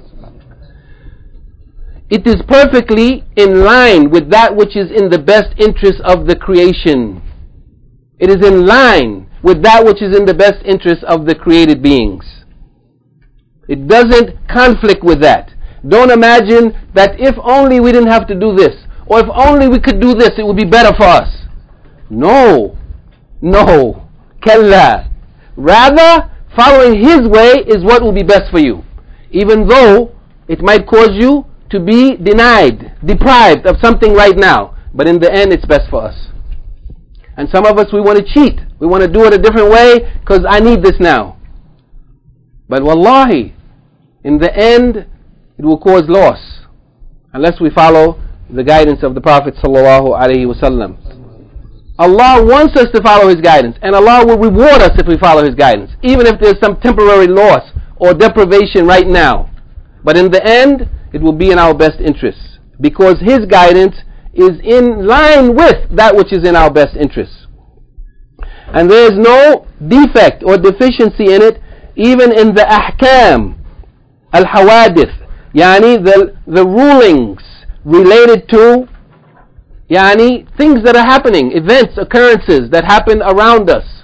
it is perfectly in line with that which is in the best interest of the creation. It is in line with that which is in the best interest of the created beings. It doesn't conflict with that. Don't imagine that if only we didn't have to do this, or if only we could do this, it would be better for us. No. No. Kalla. Rather, following His way is what will be best for you. Even though it might cause you to be denied, deprived of something right now. But in the end, it's best for us. And some of us, we want to cheat. We want to do it a different way because I need this now. But wallahi, in the end, it will cause loss unless we follow the guidance of the Prophet sallallahu alaihi wasallam. Allah wants us to follow His guidance, and Allah will reward us if we follow His guidance, even if there's some temporary loss or deprivation right now. But in the end, it will be in our best interests, because His guidance is in line with that which is in our best interests. And there is no defect or deficiency in it, even in the ahkam, al-hawadith, yani the, the rulings related to yani things that are happening, events, occurrences that happen around us,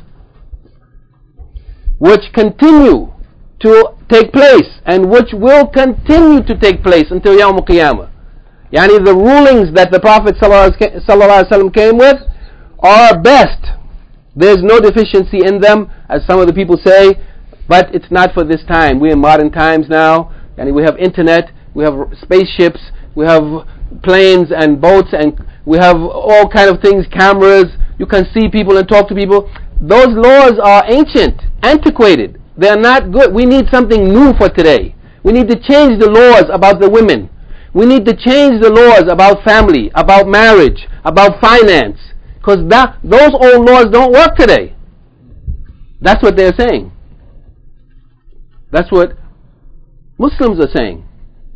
which continue to take place and which will continue to take place until Yawm al-Qiyamah. Yani the rulings that the Prophet ﷺ came with are best. There's no deficiency in them, as some of the people say, but it's not for this time. We're in modern times now, and we have internet, we have spaceships, we have planes and boats, and we have all kind of things, cameras. You can see people and talk to people. Those laws are ancient, antiquated. They're not good. We need something new for today. We need to change the laws about the women. We need to change the laws about family, about marriage, about finance, because that those old laws don't work today. That's what they're saying. That's what Muslims are saying.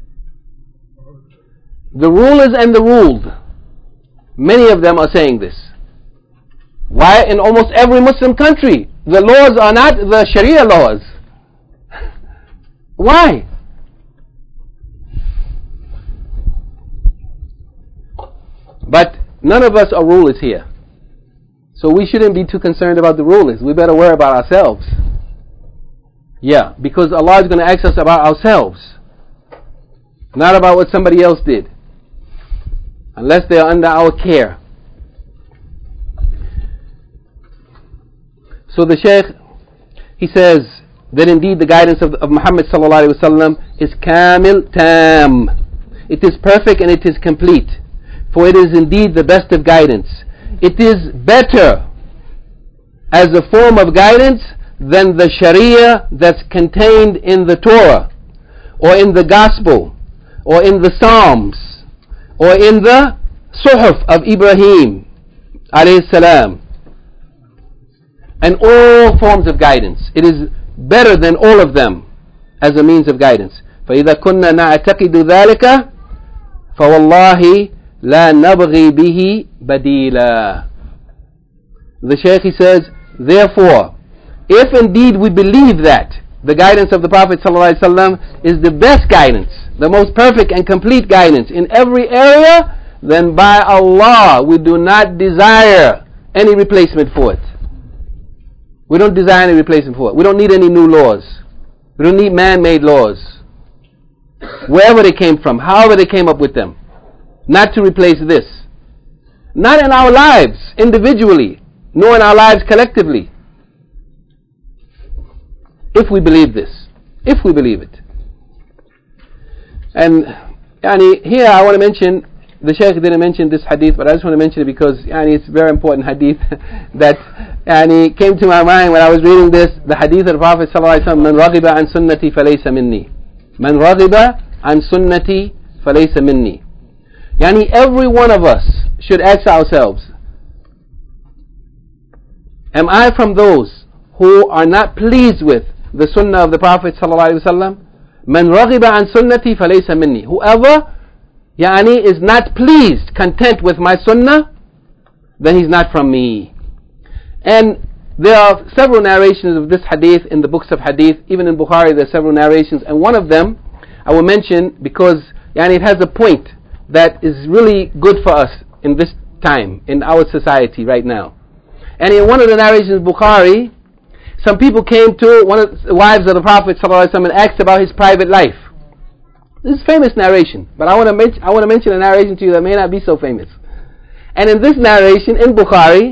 The rulers and the ruled, many of them are saying this. Why? In almost every Muslim country, the laws are not the Sharia laws. Why? But none of us are rulers here. So we shouldn't be too concerned about the rulers. We better worry about ourselves. Yeah, because Allah is going to ask us about ourselves, not about what somebody else did, unless they are under our care. So the Shaykh, he says that indeed the guidance of, of Muhammad sallallahu alaihi wasallam is kamil tam. It is perfect and it is complete. For it is indeed the best of guidance. It is better as a form of guidance than the Sharia that's contained in the Torah, or in the Gospel, or in the Psalms, or in the Suhuf of Ibrahim alayhi salam, and all forms of guidance. It is better than all of them as a means of guidance. فَإِذَا كُنَّا نَعْتَقِدُ ذَلِكَ فَوَاللَّهِ لَا نَبْغِي بِهِ بَدِيلًا. The Shaykh, he says, therefore, if indeed we believe that the guidance of the Prophet ﷺ is the best guidance, the most perfect and complete guidance in every area, then by Allah we do not desire any replacement for it. We don't desire any replacement for it. We don't need any new laws. We don't need man-made laws. Wherever they came from, however they came up with them. Not to replace this. Not in our lives individually, nor in our lives collectively. If we believe this. If we believe it. And yani, here I want to mention, the Shaykh didn't mention this hadith, but I just want to mention it because yani, it's a very important hadith that yani, came to my mind when I was reading this. The hadith of the Prophet sallallahu alaihi wasallam, Man raghiba an sunnati falaysa minni. Man raghiba an sunnati falaysa minni. Yani, every one of us should ask ourselves, am I from those who are not pleased with the sunnah of the Prophet sallallahu alaihi wasallam. Man raghiba an sunnati falaysa minni. Whoever yani is not pleased, content with my sunnah, then he's not from me. And there are several narrations of this hadith in the books of hadith. Even in Bukhari there are several narrations, and one of them I will mention because yani, it has a point that is really good for us in this time, in our society right now. And in one of the narrations of Bukhari, some people came to one of the wives of the Prophet ﷺ and asked about his private life. This is a famous narration, but I want to mention I want to mention a narration to you that may not be so famous. And in this narration in Bukhari,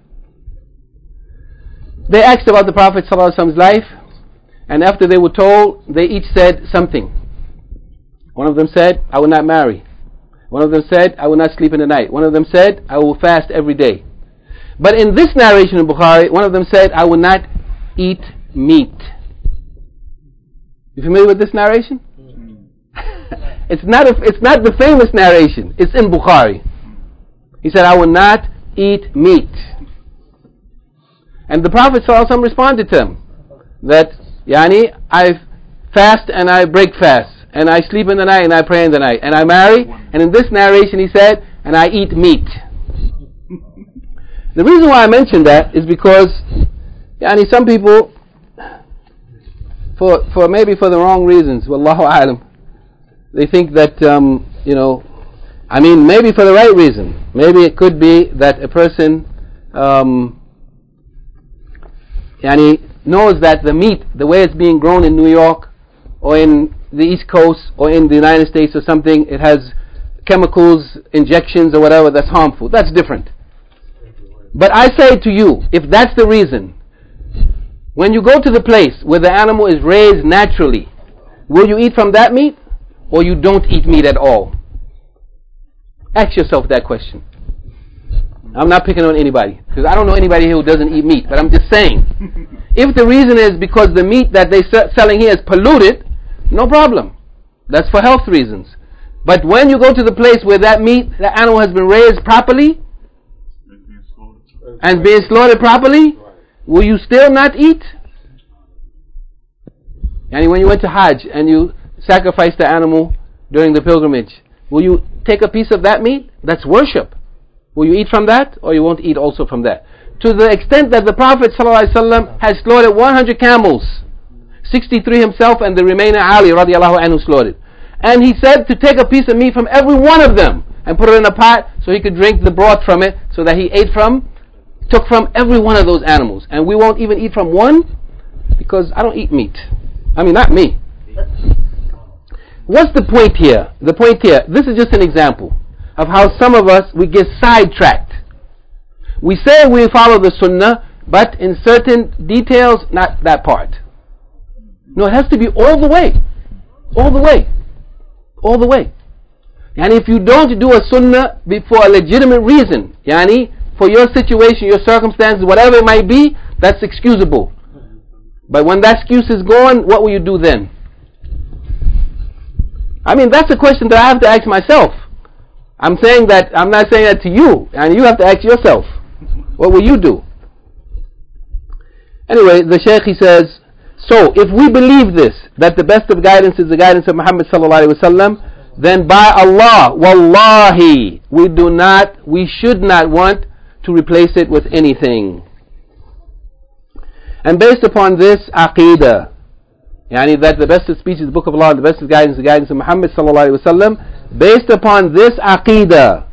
they asked about the Prophet ﷺ's life, and after they were told, they each said something. One of them said, I will not marry. One of them said, I will not sleep in the night. One of them said, I will fast every day. But in this narration in Bukhari, one of them said, I will not eat meat. You familiar with this narration? it's not a, it's not the famous narration. It's in Bukhari. He said, I will not eat meat. And the Prophet ﷺ responded to him that, Yani, I fast and I break fast, and I sleep in the night and I pray in the night, and I marry. And in this narration he said, and I eat meat. The reason why I mention that is because Yani, some people, for for maybe for the wrong reasons, wallahu a'lam, they think that, um, you know, I mean, maybe for the right reason. Maybe it could be that a person um, Yani, knows that the meat, the way it's being grown in New York or in the East Coast or in the United States or something, it has chemicals, injections or whatever that's harmful. That's different. But I say to you, if that's the reason, when you go to the place where the animal is raised naturally, will you eat from that meat or you don't eat meat at all? Ask yourself that question. I'm not picking on anybody, because I don't know anybody here who doesn't eat meat, but I'm just saying, if the reason is because the meat that they're selling here is polluted, no problem. That's for health reasons. But when you go to the place where that meat, the animal has been raised properly and being slaughtered properly, will you still not eat? And when you went to Hajj and you sacrificed the animal during the pilgrimage, will you take a piece of that meat? That's worship. Will you eat from that, or you won't eat also from that? To the extent that the Prophet ﷺ has slaughtered one hundred camels, sixty-three himself and the remainder Ali radiallahu anhu slaughtered. And he said to take a piece of meat from every one of them and put it in a pot so he could drink the broth from it, so that he ate from, took from every one of those animals. And we won't even eat from one, because I don't eat meat. I mean, not me. What's the point here? The point here, this is just an example of how some of us, we get sidetracked. We say we follow the sunnah, but in certain details, not that part. No, it has to be all the way. All the way. All the way. Yani, if you don't do a sunnah for a legitimate reason, yani, for your situation, your circumstances, whatever it might be, that's excusable. But when that excuse is gone, what will you do then? I mean, that's a question that I have to ask myself. I'm saying that, I'm not saying that to you, and you have to ask yourself, what will you do? Anyway, the Shaykh, he says, so if we believe this, that the best of guidance is the guidance of Muhammad sallallahu alaihi wasallam, then by Allah, wallahi, we do not, we should not want to replace it with anything. And based upon this aqidah, yani that the best of speech is the book of Allah, the best of guidance is the guidance of Muhammad sallallahu alaihi wasallam, based upon this aqidah,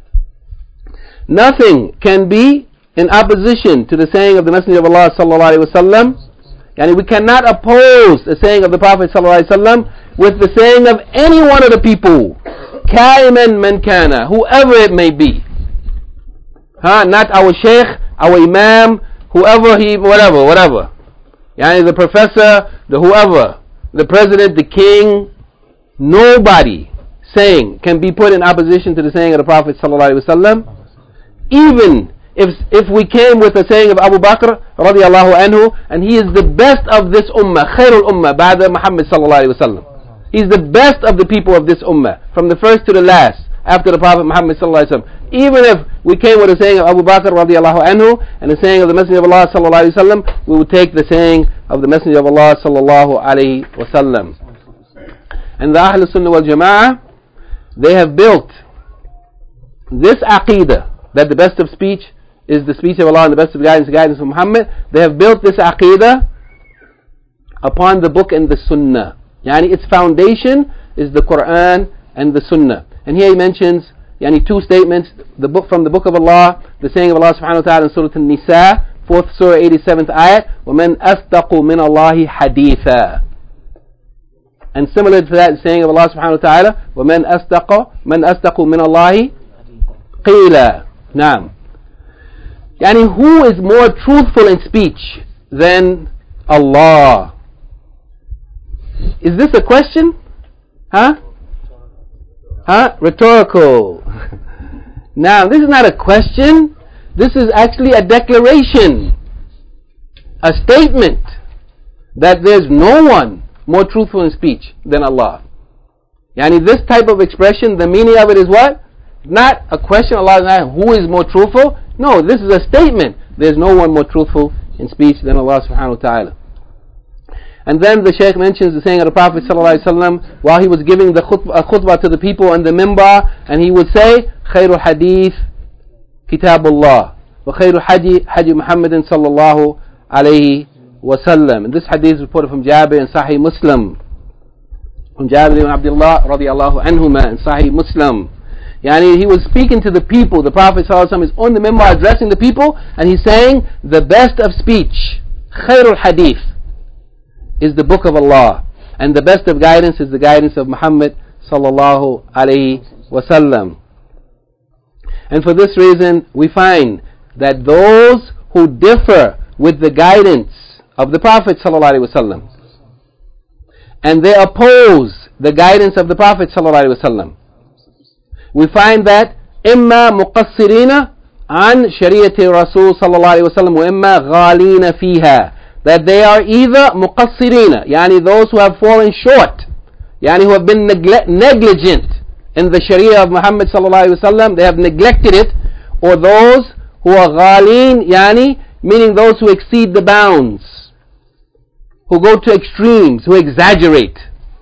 nothing can be in opposition to the saying of the Messenger of Allah sallallahu alaihi wasallam. Yani we cannot oppose the saying of the Prophet sallallahu alaihi wasallam with the saying of any one of the people, kaiman man kana, whoever it may be. Huh? Not our sheikh, our imam, whoever he, whatever, whatever. Yani the professor, the whoever, the president, the king, nobody saying can be put in opposition to the saying of the Prophet sallallahu alaihi wasallam. Even if if we came with the saying of Abu Bakr radiallahu anhu, and he is the best of this ummah, khairul ummah, ba'da Muhammad sallallahu alaihi wasallam. He's the best of the people of this ummah, from the first to the last, after the Prophet Muhammad sallallahu alaihi wasallam. Even if we came with the saying of Abu Bakr radiallahu anhu and the saying of the Messenger of Allah sallallahu alayhi wa sallam, we would take the saying of the Messenger of Allah sallallahu alayhi wa sallam. And the Ahl Sunnah wal Jama'ah, they have built this aqidah, that the best of speech is the speech of Allah and the best of guidance is the guidance of Muhammad. They have built this aqidah upon the book and the Sunnah. Yani its foundation is the Quran and the Sunnah. And here he mentions yani two statements, the book from the book of Allah, the saying of Allah subhanahu wa ta'ala in Surah An-Nisa, fourth Surah, eighty-seventh ayat, وَمَنْ أَصْدَقُ مِنَ اللَّهِ حَدِيثًا. And similar to that, the saying of Allah subhanahu wa ta'ala, وَمَنْ أَصْدَقُ مَنْ أَصْدَقُ مِنَ اللَّهِ قِيلًا. Naam. Yani who is more truthful in speech than Allah? Is this a question? Huh? Huh? Rhetorical. Now, this is not a question. This is actually a declaration, a statement that there's no one more truthful in speech than Allah. Yani this type of expression, the meaning of it is what? Not a question. Allah is not who is more truthful. No, this is a statement. There's no one more truthful in speech than Allah subhanahu wa ta'ala. And then the Shaykh mentions the saying of the Prophet sallallahu alaihi wasallam while he was giving the khutbah, khutbah to the people on the minbar, and he would say, "Khairul hadith kitabullah, wa khairul hadi hadi Muhammadin sallallahu alaihi wasallam." And this hadith is reported from Jabir in Sahih Muslim, from Jabir ibn Abdullah radiyallahu anhuma in Sahih Muslim. Yani he was speaking to the people. The Prophet sallallahu alaihi wasallam is on the minbar addressing the people, and he's saying the best of speech, khairul hadith, is the book of Allah, and the best of guidance is the guidance of Muhammad sallallahu alaihi wasallam. And for this reason, we find that those who differ with the guidance of the Prophet sallallahu alaihi wasallam, and they oppose the guidance of the Prophet sallallahu alaihi wasallam, we find that imma muqassirina an shari'ati Rasul sallallahu alaihi wasallam wa imma ghalina fiha, that they are either muqassirina, yani those who have fallen short, yani who have been negle- negligent in the sharia of Muhammad sallallahu alaihi wasallam, they have neglected it, or those who are ghalin, yani meaning those who exceed the bounds, who go to extremes, who exaggerate.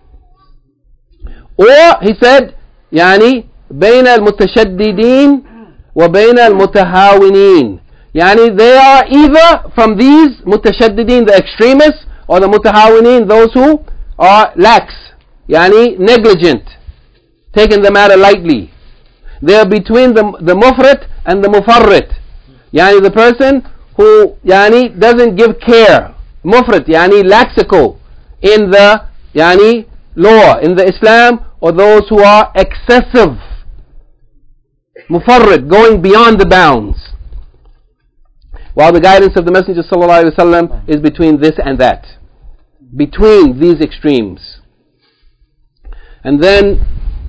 Or he said, yani بين المتشددين وبين المتهاونين, yani they are either from these mutashaddidin, the extremists, or the mutahawinin, those who are lax, yani negligent, taking the matter lightly. They are between the, the mufrit and the mufarrit, yani the person who yani doesn't give care, mufrit, yani laxical in the yani law, in the Islam, or those who are excessive, mufarrit, going beyond the bounds. While the guidance of the Messenger sallallahu alaihi wasallam is between this and that, between these extremes. And then,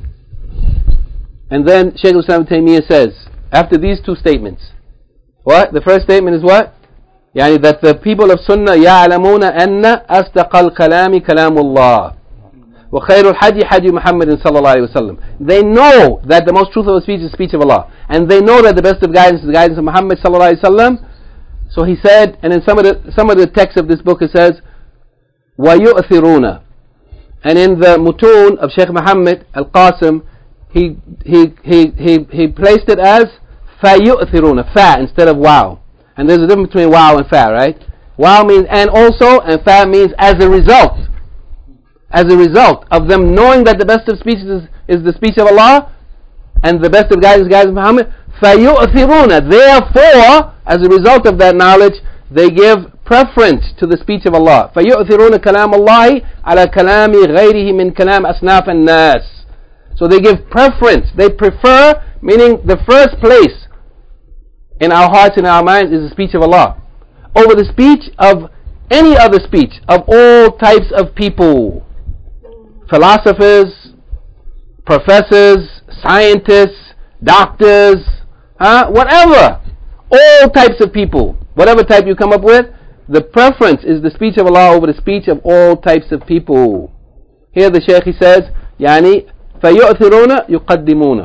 and then Shaykh al-Islam ibn Taymiyyah says, after these two statements, what? The first statement is what? Yani that the people of Sunnah يَعْلَمُونَ أَنَّ أَصْدَقَ الْكَلَامِ كَلَامُ اللَّهِ وَخَيْرُ الْحَدِي حَدِي مُحَمَّدٍ sallallahu alaihi wasallam. They know that the most truthful speech is the speech of Allah, and they know that the best of guidance is the guidance of Muhammad sallallahu alaihi wasallam. So he said, and in some of the some of the text of this book it says, وَيُؤْثِرُونَ, and in the mutun of Shaykh Muhammad al-Qasim, he he he he he placed it as فَيُؤْثِرُونَ, fa instead of wow. And there's a difference between wow and fa, right? Wow means and also, and fa means as a result. As a result of them knowing that the best of speech is, is the speech of Allah, and the best of guidance is guidance of Muhammad, فَيُؤْثِرُونَ, therefore, as a result of that knowledge, they give preference to the speech of Allah. فَيُؤْثِرُونَ كَلَامَ اللَّهِ عَلَى كَلَامِ غَيْرِهِ مِنْ كَلَامِ أَصْنَافِ النَّاسِ. So they give preference, they prefer, meaning the first place in our hearts and our minds is the speech of Allah, over the speech of any other speech of all types of people. Philosophers, professors, scientists, doctors, huh? Whatever, all types of people, whatever type you come up with, the preference is the speech of Allah over the speech of all types of people. Here the Shaykh he says, yani فَيُؤْثِرُونَ يُقَدِّمُونَ,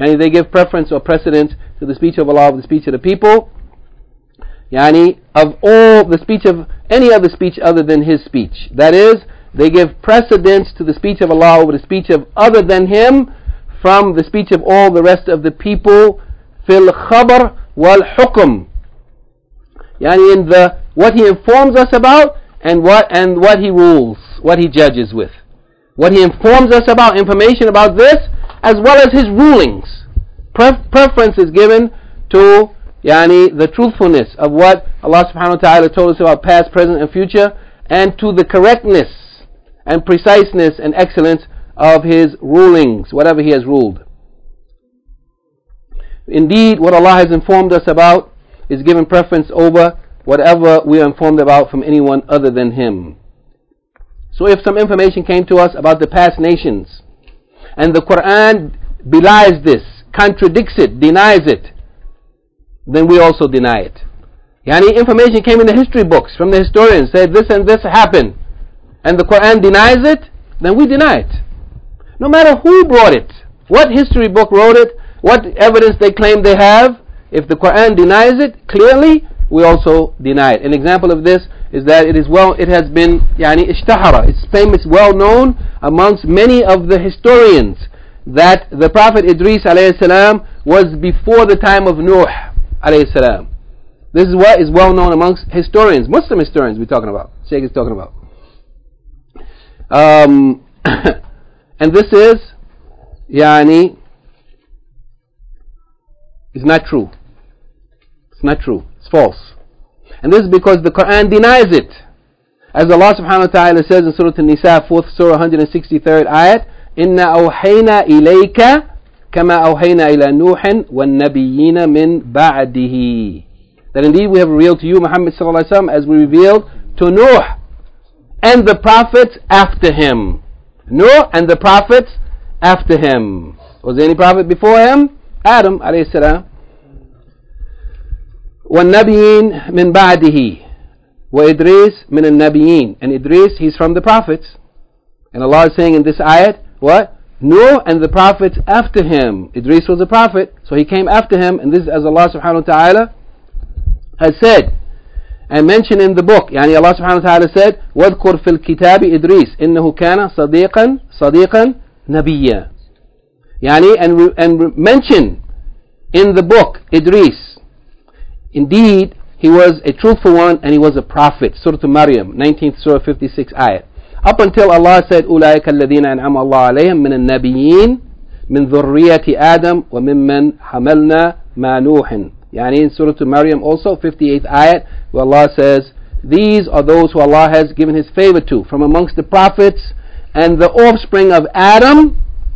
Yani they give preference or precedence to the speech of Allah over the speech of the people. Yani of all the speech of any other speech other than His speech. That is, they give precedence to the speech of Allah over the speech of other than Him from the speech of all the rest of the people. Fil khabar wal hukm. Yani in the what He informs us about and what and what He rules, what He judges with. What He informs us about, information about this, as well as His rulings. Pre- preference is given to yani the truthfulness of what Allah subhanahu wa ta'ala told us about past, present and future, and to the correctness and preciseness and excellence of His rulings, whatever He has ruled. Indeed, what Allah has informed us about is given preference over whatever we are informed about from anyone other than Him. So if some information came to us about the past nations, and the Quran belies this, contradicts it, denies it, then we also deny it. Yani information came in the history books from the historians, said this and this happened, and the Quran denies it, then we deny it. No matter who brought it, what history book wrote it, what evidence they claim they have, if the Quran denies it clearly, we also deny it. An example of this is that it is well, it has been yani ishtahara, it's famous, well known amongst many of the historians that the Prophet Idris alayhi salam was before the time of Nuh alayhi salam. This is what is well known amongst historians, Muslim historians we're talking about, Shaykh is talking about. Um, and this is yani is not true. It's not true. It's false. And this is because the Quran denies it. As Allah subhanahu wa ta'ala says in Surah An-Nisa, fourth Surah, one hundred sixty-third ayat, إِنَّا أَوْحَيْنَا إِلَيْكَ كَمَا أَوْحَيْنَا إِلَى نُوحٍ وَالنَّبِيِّينَ مِنْ بَعْدِهِ. That indeed we have revealed to you, Muhammad sallallahu alaihi wasallam, as we revealed to Nuh and the prophets after him. Nuh and the prophets after him. Was there any prophet before him? Adam alayhi salam. وَالنَّبِيِّينَ مِنْ بَعْدِهِ وَإِدْرِيسَ مِنَ النَّبِيِّينَ. And Idris, he's from the prophets. And Allah is saying in this ayat, what? Nuh and the prophets after him. Idris was a prophet, so he came after him, and this is as Allah subhanahu wa ta'ala has said and mentioned in the book. Yani Allah subhanahu wa ta'ala said, وَاذْكُرْ فِي الْكِتَابِ إِدْرِيسَ إِنَّهُ كَانَ صَدِيقًا صَدِيقًا نَبِيًّا. Yani and, and mention in the book Idris, indeed he was a truthful one and he was a prophet. Surah Maryam, nineteenth Surah, fifty-sixth ayat. Up until Allah said, أُولَٰئِكَ الَّذِينَ أَنْعَمَ اللَّهُ عَلَيْهِمْ مِنَ النَّبِيِّينَ مِنْ ذُرِّيَّةِ آدَمَ وَمِمَّنْ حَمَلْنَا مَا نُوحٍ. Yani in Surah Maryam also, fifty-eighth ayat, where Allah says, these are those who Allah has given His favor to from amongst the prophets and the offspring of Adam,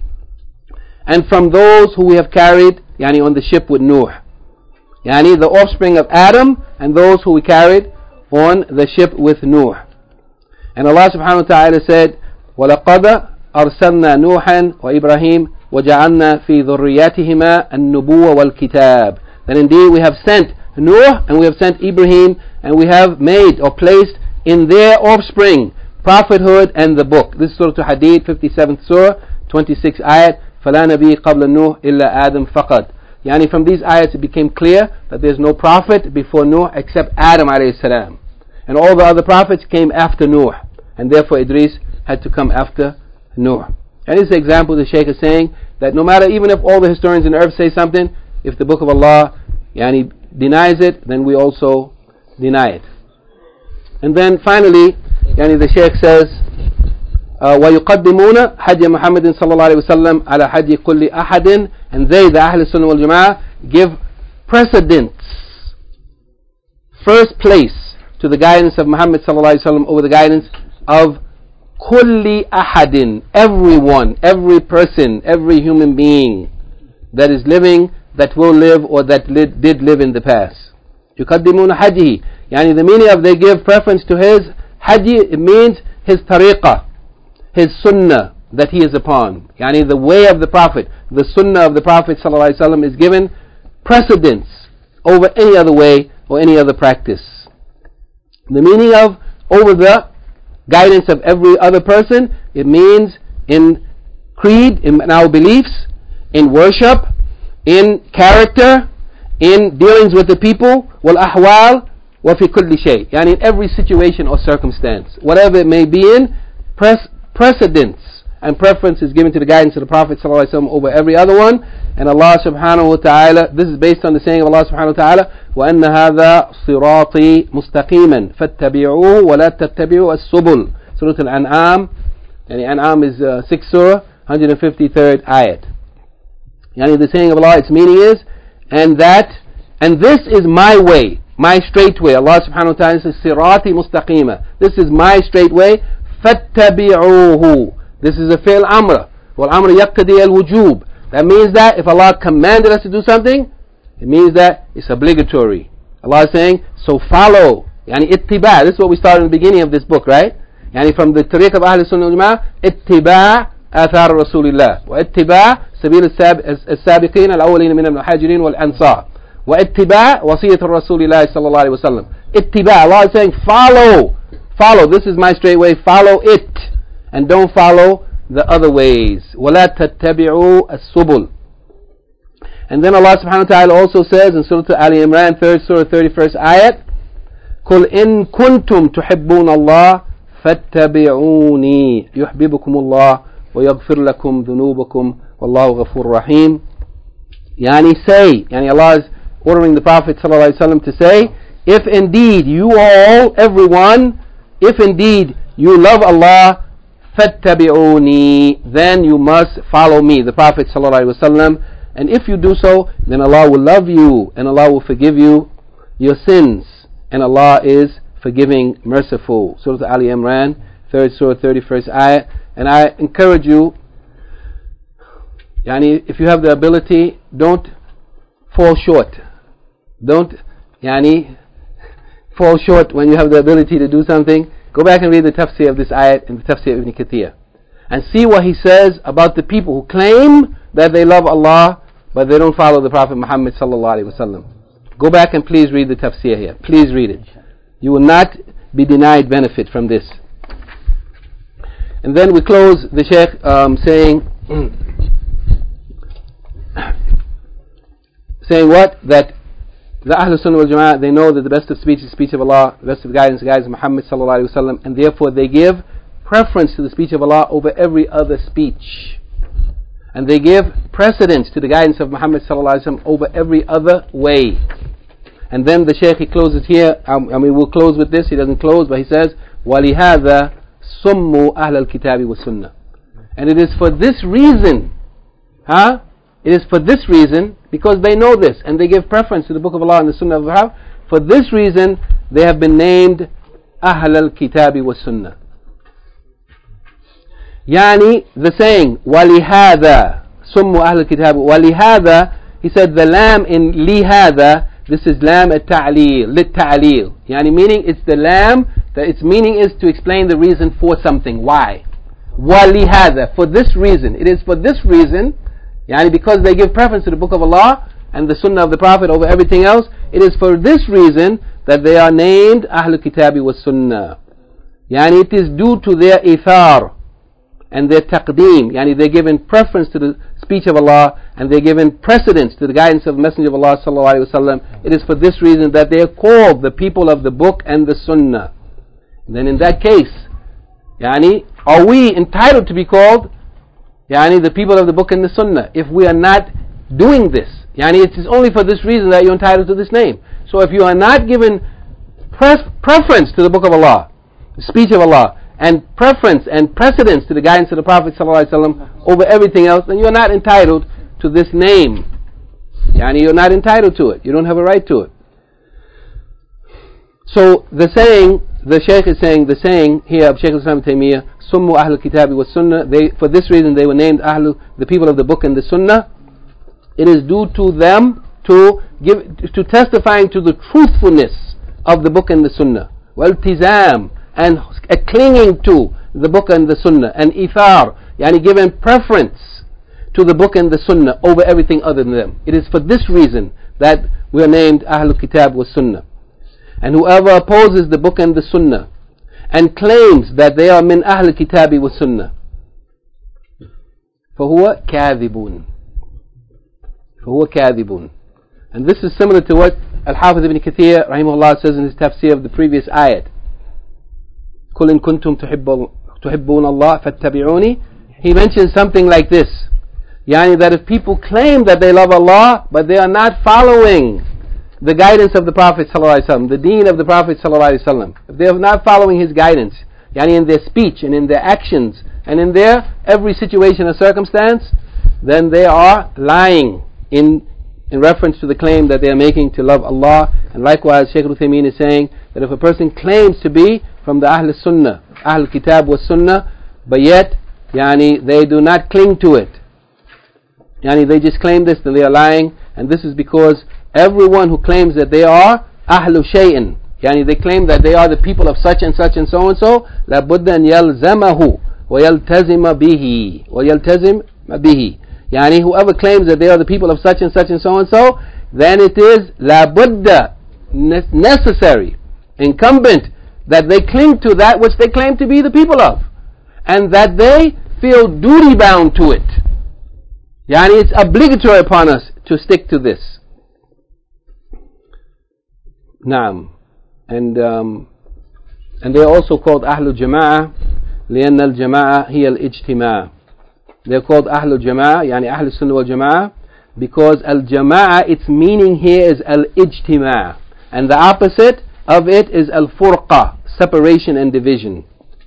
and from those who we have carried, yani on the ship with Nuh. Yani the offspring of Adam and those who we carried on the ship with Nuh. And Allah subhanahu wa ta'ala said, وَلَقَدْ أَرْسَلْنَا نُوحًا وَإِبْرَاهِيمَ وَجَعَلْنَا فِي ذُرِّيَّتِهِمَا النُّبُوَّةَ وَالْكِتَابَ. That indeed we have sent Nuh and we have sent Ibrahim and we have made or placed in their offspring prophethood and the book. This is Surah Hadid, fifty-seventh Surah, twenty-sixth ayat. فَلَا نَبِيَّ قَبْلَ نُوحٍ إِلَّا آدَمْ فَقَدْ. Yani from these ayats it became clear that there is no prophet before Nuh except Adam alayhi salam. And all the other prophets came after Nuh. And therefore Idris had to come after Nuh. And this is an example the Shaykh is saying that no matter, even if all the historians in the earth say something, if the book of Allah yani, denies it, then we also deny it. And then finally, yani the Shaykh says, uh, وَيُقَدِّمُونَ حَجَّ مُحَمَّدٍ صَلَّى اللَّهُ عَلَيْهِ وَسَلَّمَ عَلَى حَجِّ كُلِّ أَحَدٍ. And they, the Ahl Sunnah wal Jama'ah, give precedence, first place, to the guidance of Muhammad sallallahu alaihi wasallam over the guidance of kulli ahadin, everyone, every person, every human being that is living, that will live, or that li- did live in the past. يُقَدِّمُونَ حَجِّهِ. Yani the meaning of they give preference to his haji, it means his tariqah, his sunnah that he is upon. Yani the way of the Prophet, the sunnah of the Prophet sallallahu alaihi wasallam is given precedence over any other way or any other practice. The meaning of over the guidance of every other person, it means in creed, in our beliefs, in worship, in character, in dealings with the people, والأحوال وفي كل شيء. يعني in every situation or circumstance, whatever it may be in, pres- precedence and preference is given to the guidance of the Prophet ﷺ over every other one. And Allah subhanahu wa ta'ala, this is based on the saying of Allah subhanahu wa ta'ala, وَأَنَّ هَذَا صِرَاطِي مُسْتَقِيمًا فَاتَّبِعُوهُ وَلَا تَتَّبِعُوا السُّبُلِ. Surah Al-An'am, and the An'am is uh, sixth surah, one hundred fifty-third ayat. Yani the saying of Allah, its meaning is, and that, and this is my way, my straight way. Allah subhanahu wa ta'ala says, Sirati mustaqima. This is my straight way. Fattabi'uhu. This is a fi'l amr. Wal amr yaqtadi al wujub. That means that if Allah commanded us to do something, it means that it's obligatory. Allah is saying, so follow. Yani ittiba. This is what we started in the beginning of this book, right? Yani from the tariq of Ahl Sunnah wal Jama'ah, ittiba athar Rasulillah. Wa ittiba sabil as-sabiqeen al-awwalin min al-muhajirin wal-ansar. واتباع وصية الرسول الله صلى الله عليه وسلم. اتباع, Allah is saying follow, follow, this is my straight way, follow it, and don't follow the other ways. ولا تتبعوا السبل. And then Allah subhanahu wa ta'ala also says in Surah Ali Imran, third surah, thirty-first ayat, قل إن كنتم تحبون الله فاتبعوني يحببكم الله ويغفر لكم ذنوبكم والله غفور رحيم. Yani say, yani Allah is ordering the Prophet ﷺ to say, if indeed you all, everyone, if indeed you love Allah, فَاتَّبِعُونِي, then you must follow me, the Prophet ﷺ, and if you do so, then Allah will love you, and Allah will forgive you your sins, and Allah is forgiving, merciful. Surah Ali Imran, third surah, thirty-first ayah. And I encourage you, yani, if you have the ability, don't fall short. Don't, yani, fall short when you have the ability to do something. Go back and read the tafsir of this ayat in the tafsir of Ibn Kathir, and see what he says about the people who claim that they love Allah, but they don't follow the Prophet Muhammad sallallahu alaihi wasallam. Go back and please read the tafsir here. Please read it. You will not be denied benefit from this. And then we close the Shaykh um, saying, saying what? That the Ahlul Sunnah wal Jama'ah, they know that the best of speech is the speech of Allah, the best of guidance is the guidance of Muhammad sallallahu alaihi wasallam, and therefore they give preference to the speech of Allah over every other speech. And they give precedence to the guidance of Muhammad sallallahu alaihi wasallam over every other way. And then the Shaykh, he closes here, um, I mean we'll close with this, he doesn't close, but he says, وَلِهَذَا سُمُّوا أَهْلَ الْكِتَابِ وَالسُّنَّةِ. And it is for this reason, huh? It is for this reason, because they know this, and they give preference to the Book of Allah and the Sunnah of the Prophet. For this reason, they have been named أهل الكتاب والسنة. Yani, the saying, وَلِهَذَا سُمُّوا أَهْلَ الكتاب وَلِهَذَا, he said the lam in لِهَذَا, this is lam at-ta'leel, lit-ta'leel. Yani, meaning it's the lam, that its meaning is to explain the reason for something. Why? وَلِهَذَا, for this reason. It is for this reason, yani because they give preference to the Book of Allah and the Sunnah of the Prophet over everything else, it is for this reason that they are named Ahlul Kitabi was Sunnah. Yani it is due to their ithar and their taqdeem, yani they're given preference to the speech of Allah and they're given precedence to the guidance of the Messenger of Allah sallallahu alaihi wasallam. It is for this reason that they are called the people of the Book and the Sunnah. And then in that case, yani, are we entitled to be called Yani the people of the Book and the Sunnah if we are not doing this? Yani it is only for this reason that you're entitled to this name. So if you are not given pre- preference to the Book of Allah, the speech of Allah, and preference and precedence to the guidance of the Prophet ﷺ over everything else, then you are not entitled to this name. Yani you're not entitled to it. You don't have a right to it. So the saying, the Shaykh is saying, the saying here of Shaykh al-Islam ibn Taymiyyah, Summu Ahlul Kitabi was Sunnah, they, for this reason they were named Ahlul, the people of the Book and the Sunnah. It is due to them to give, to testifying to the truthfulness of the Book and the Sunnah. Wal-tizam, and uh, clinging to the Book and the Sunnah. And ithar, yani giving preference to the Book and the Sunnah over everything other than them. It is for this reason that we are named Ahlul Kitab was Sunnah. And whoever opposes the Book and the Sunnah and claims that they are min Ahl Kitabi wa Sunnah, فهو كاذبون. فهو كاذب. And this is similar to what Al-Hafiz ibn Kathir rahimahullah says in his tafsir of the previous ayat. قُلْ إِن كُنْتُمْ تُحِبُّونَ اللَّهَ فَاتَّبِعُونِي. He mentions something like this. Yani that if people claim that they love Allah, but they are not following the guidance of the Prophet ﷺ, the deen of the Prophet ﷺ, if they are not following his guidance, yani in their speech and in their actions and in their every situation or circumstance, then they are lying in in reference to the claim that they are making to love Allah. And likewise, Shaykh Uthaymeen is saying that if a person claims to be from the Ahl Sunnah, Ahl Kitab was Sunnah, but yet yani they do not cling to it, yani they just claim this, then they are lying. And this is because everyone who claims that they are Ahlu Shay'in, yani they claim that they are the people of such and such and so and so, la budda an yalzamahu wa yaltazima bihi wa yaltazim bihi. Yani whoever claims that they are the people of such and such and so and so, then it is la budda, necessary, incumbent, that they cling to that which they claim to be the people of, and that they feel duty bound to it. Yani it's obligatory upon us to stick to this. Naam. And um, and they are also called Ahlul Jama'ah, لأن الجماعة هي الاجتماع. They're called Ahlul Jama'ah, yani Ahlul Sunnah wal Jama'ah, because Al-Jama'ah, its meaning here is Al-Ijtima', and the opposite of it is Al-Furqa, separation and division.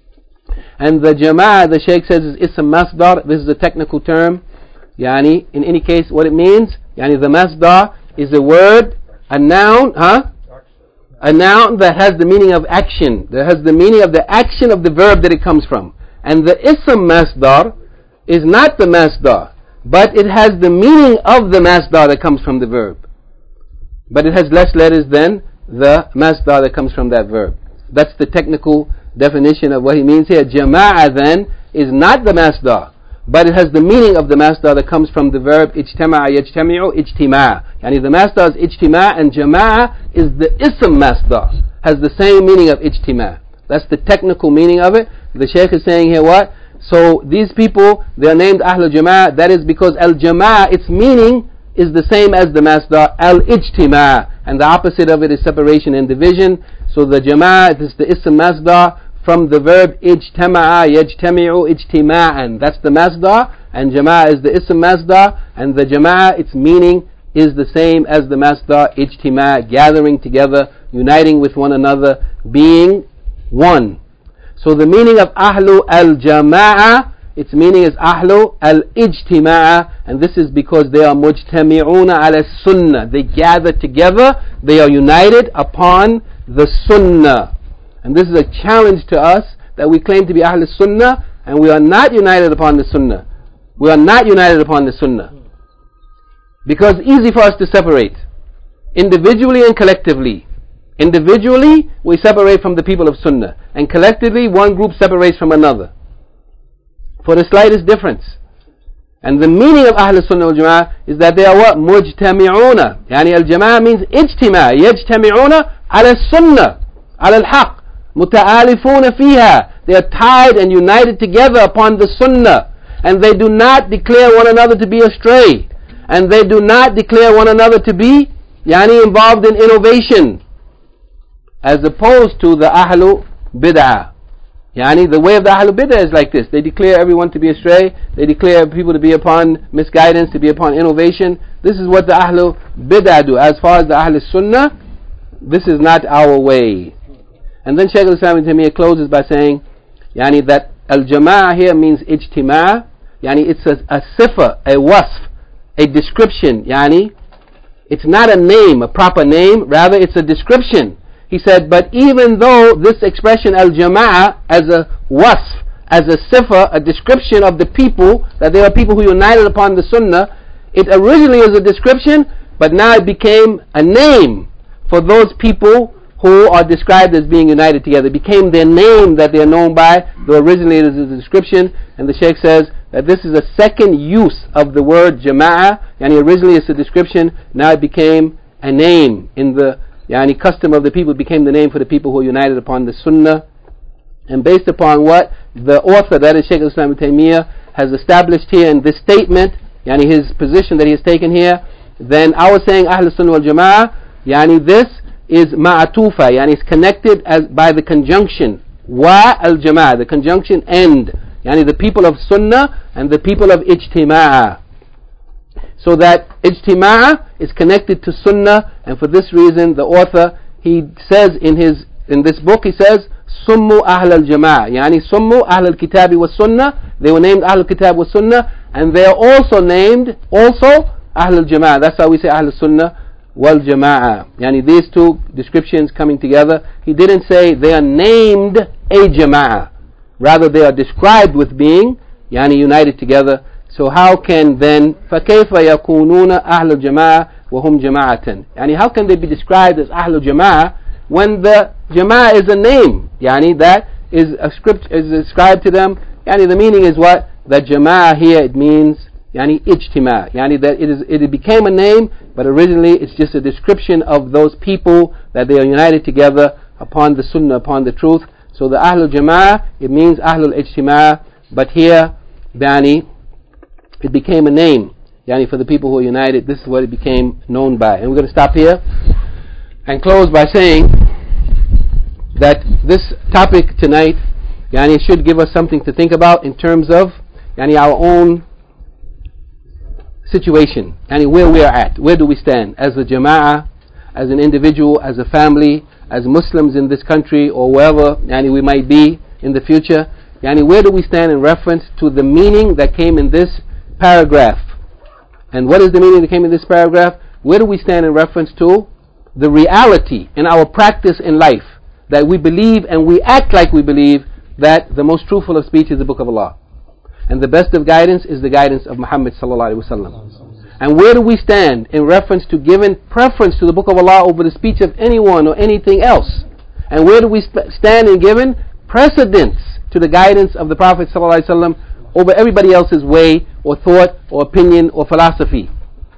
And the Jama'ah, the Shaykh says, is Ism Masdar. This is a technical term. Yani, in any case, what it means, yani the Masdar is a word, a noun, huh? A noun that has the meaning of action, that has the meaning of the action of the verb that it comes from. And the Ism Masdar is not the Masdar, but it has the meaning of the Masdar that comes from the verb. But it has less letters than the Masdar that comes from that verb. That's the technical definition of what he means here. Jama'ah then is not the Masdar, but it has the meaning of the Masdar that comes from the verb ijtama'a yajtami'u ijtima'. Yani the Masdar is ijtima' and Jama'ah is the Ism Masdar, has the same meaning of ijtima'. That's the technical meaning of it. The Shaykh is saying here what? So these people, they are named Ahlul Jama'ah. That is because Al-Jama'ah, its meaning is the same as the Masdar Al-Ijtima', and the opposite of it is separation and division. So the Jama'ah, this is the Ism Masdar from the verb Ijtama'a Yajtami'u Ijtima'an. That's the Masdar, and Jama'ah is the Ism Masdar, and the Jama'ah, its meaning is the same as the Masdar Ijtima', gathering together, uniting with one another, being one. So the meaning of Ahlu al-Jama'ah, its meaning is Ahlu al-Ijtima'a, and this is because they are Mujtami'una ala Sunnah. They gather together, they are united upon the Sunnah. And this is a challenge to us, that we claim to be Ahl Sunnah, and we are not united upon the Sunnah. We are not united upon the Sunnah. Because it's easy for us to separate, individually and collectively. Individually, we separate from the people of Sunnah, and collectively, one group separates from another, for the slightest difference. And the meaning of Ahl Sunnah wal Jama'ah is that they are what? Mujtami'una. Yani al-Jama'ah means ijtima'. Yajtami'una ala Sunnah, ala al-Haq. Muta'alifuna fiha. They are tied and united together upon the Sunnah. And they do not declare one another to be astray. And they do not declare one another to be yani involved in innovation, as opposed to the Ahlu Bid'ah. Yani the way of the Ahlu Bid'ah is like this. They declare everyone to be astray. They declare people to be upon misguidance, to be upon innovation. This is what the Ahlu Bid'ah do. As far as the Ahlu Sunnah, this is not our way. And then Shaykh al-Islam ibn Taymiyyah closes by saying, yani that al-Jama'ah here means ijtima'. Yani it's a, a sifa, a wasf, a description. Yani it's not a name, a proper name. Rather, it's a description. He said, but even though this expression al-Jama'ah as a wasf, as a sifa, a description of the people, that they are people who united upon the Sunnah, it originally is a description, but now it became a name for those people who are described as being united together. It became their name that they are known by, though originally it is a description. And the Shaykh says that this is a second use of the word Jama'ah. Yani originally it's a description, now it became a name in the Yani custom of the people, became the name for the people who are united upon the Sunnah. And based upon what the author, that is Shaykh al-Islam ibn Taymiyyah, has established here in this statement, yani his position that he has taken here, then our saying Ahl Sunnah wal Jama'ah, yani this is ma'atufa, yani it's connected as by the conjunction wa al Jama'ah, the conjunction and, yani the people of Sunnah and the people of Ijtima'ah. So that Ijtima'ah is connected to Sunnah, and for this reason the author, he says in his in this book, he says Summu Ahl al Jama'ah, yani Summu Ahl al Kitabi wa Sunnah, they were named Ahl al Kitab wa Sunnah, and they are also named also Ahl al Jama'ah. That's how we say Ahl Sunnah wal Jama'ah, yani these two descriptions coming together. He didn't say they are named a Jama'ah, rather they are described with being yani united together. So how can then فَكَيْفَ يَكُونُونَ أَهْلُ الْجَمَاعَةِ وَهُمْ جَمَاعَةً, yani how can they be described as Ahlul Jama'ah when the Jama'ah is a name, yani that is a script is ascribed to them. Yani the meaning is what? That Jama'ah here, it means yani ijtima', yani that it is it became a name, but originally it's just a description of those people that they are united together upon the Sunnah, upon the truth. So the Ahlul Jama'ah, it means Ahlul Ijtima', but here yani it became a name, yani for the people who are united. This is what it became known by. And we're going to stop here and close by saying that this topic tonight, yani should give us something to think about in terms of yani our own situation, yani where we are at, where do we stand as a Jama'ah, as an individual, as a family, as Muslims in this country or wherever yani we might be in the future. Yani where do we stand in reference to the meaning that came in this paragraph? And what is the meaning that came in this paragraph? Where do we stand in reference to the reality in our practice in life, that we believe and we act like we believe that the most truthful of speech is the Book of Allah, and the best of guidance is the guidance of Muhammad sallallahu alaihi wasallam. And where do we stand in reference to giving preference to the Book of Allah over the speech of anyone or anything else? And where do we sp- stand in giving precedence to the guidance of the Prophet sallallahu alaihi wasallam over everybody else's way or thought or opinion or philosophy?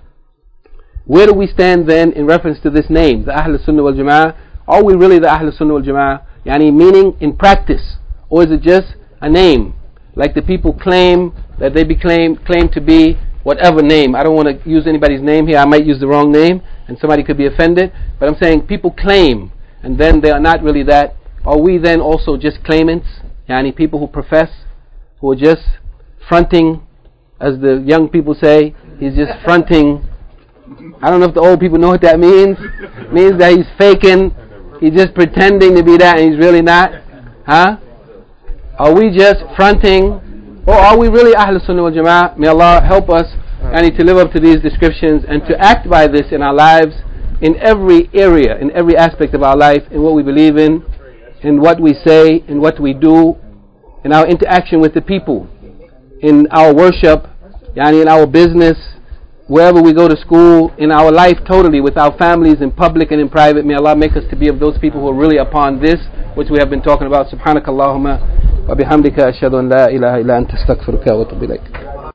Where do we stand then in reference to this name, the Ahl Sunnah wal Jama'ah? Are we really the Ahl Sunnah wal Jama'ah? Yani meaning in practice, or is it just a name? Like the people claim that they be claim, claim to be whatever name. I don't want to use anybody's name here. I might use the wrong name and somebody could be offended. But I'm saying people claim and then they are not really that. Are we then also just claimants? Yani people who profess, who are just fronting, as the young people say, he's just fronting. I don't know if the old people know what that means. It means that he's faking, he's just pretending to be that and he's really not. Huh? Are we just fronting, or are we really Ahl Sunnah wal Jama'ah? May Allah help us and to live up to these descriptions and to act by this in our lives, in every area, in every aspect of our life, in what we believe in, in what we say, in what we do, in our interaction with the people, in our worship, yani in our business, wherever we go to school, in our life totally, with our families, in public and in private. May Allah make us to be of those people who are really upon this, which we have been talking about. Subhanakallahumma wa bihamdika ashhadu an la ilaha illa anta astaghfiruka wa atubu ilaik.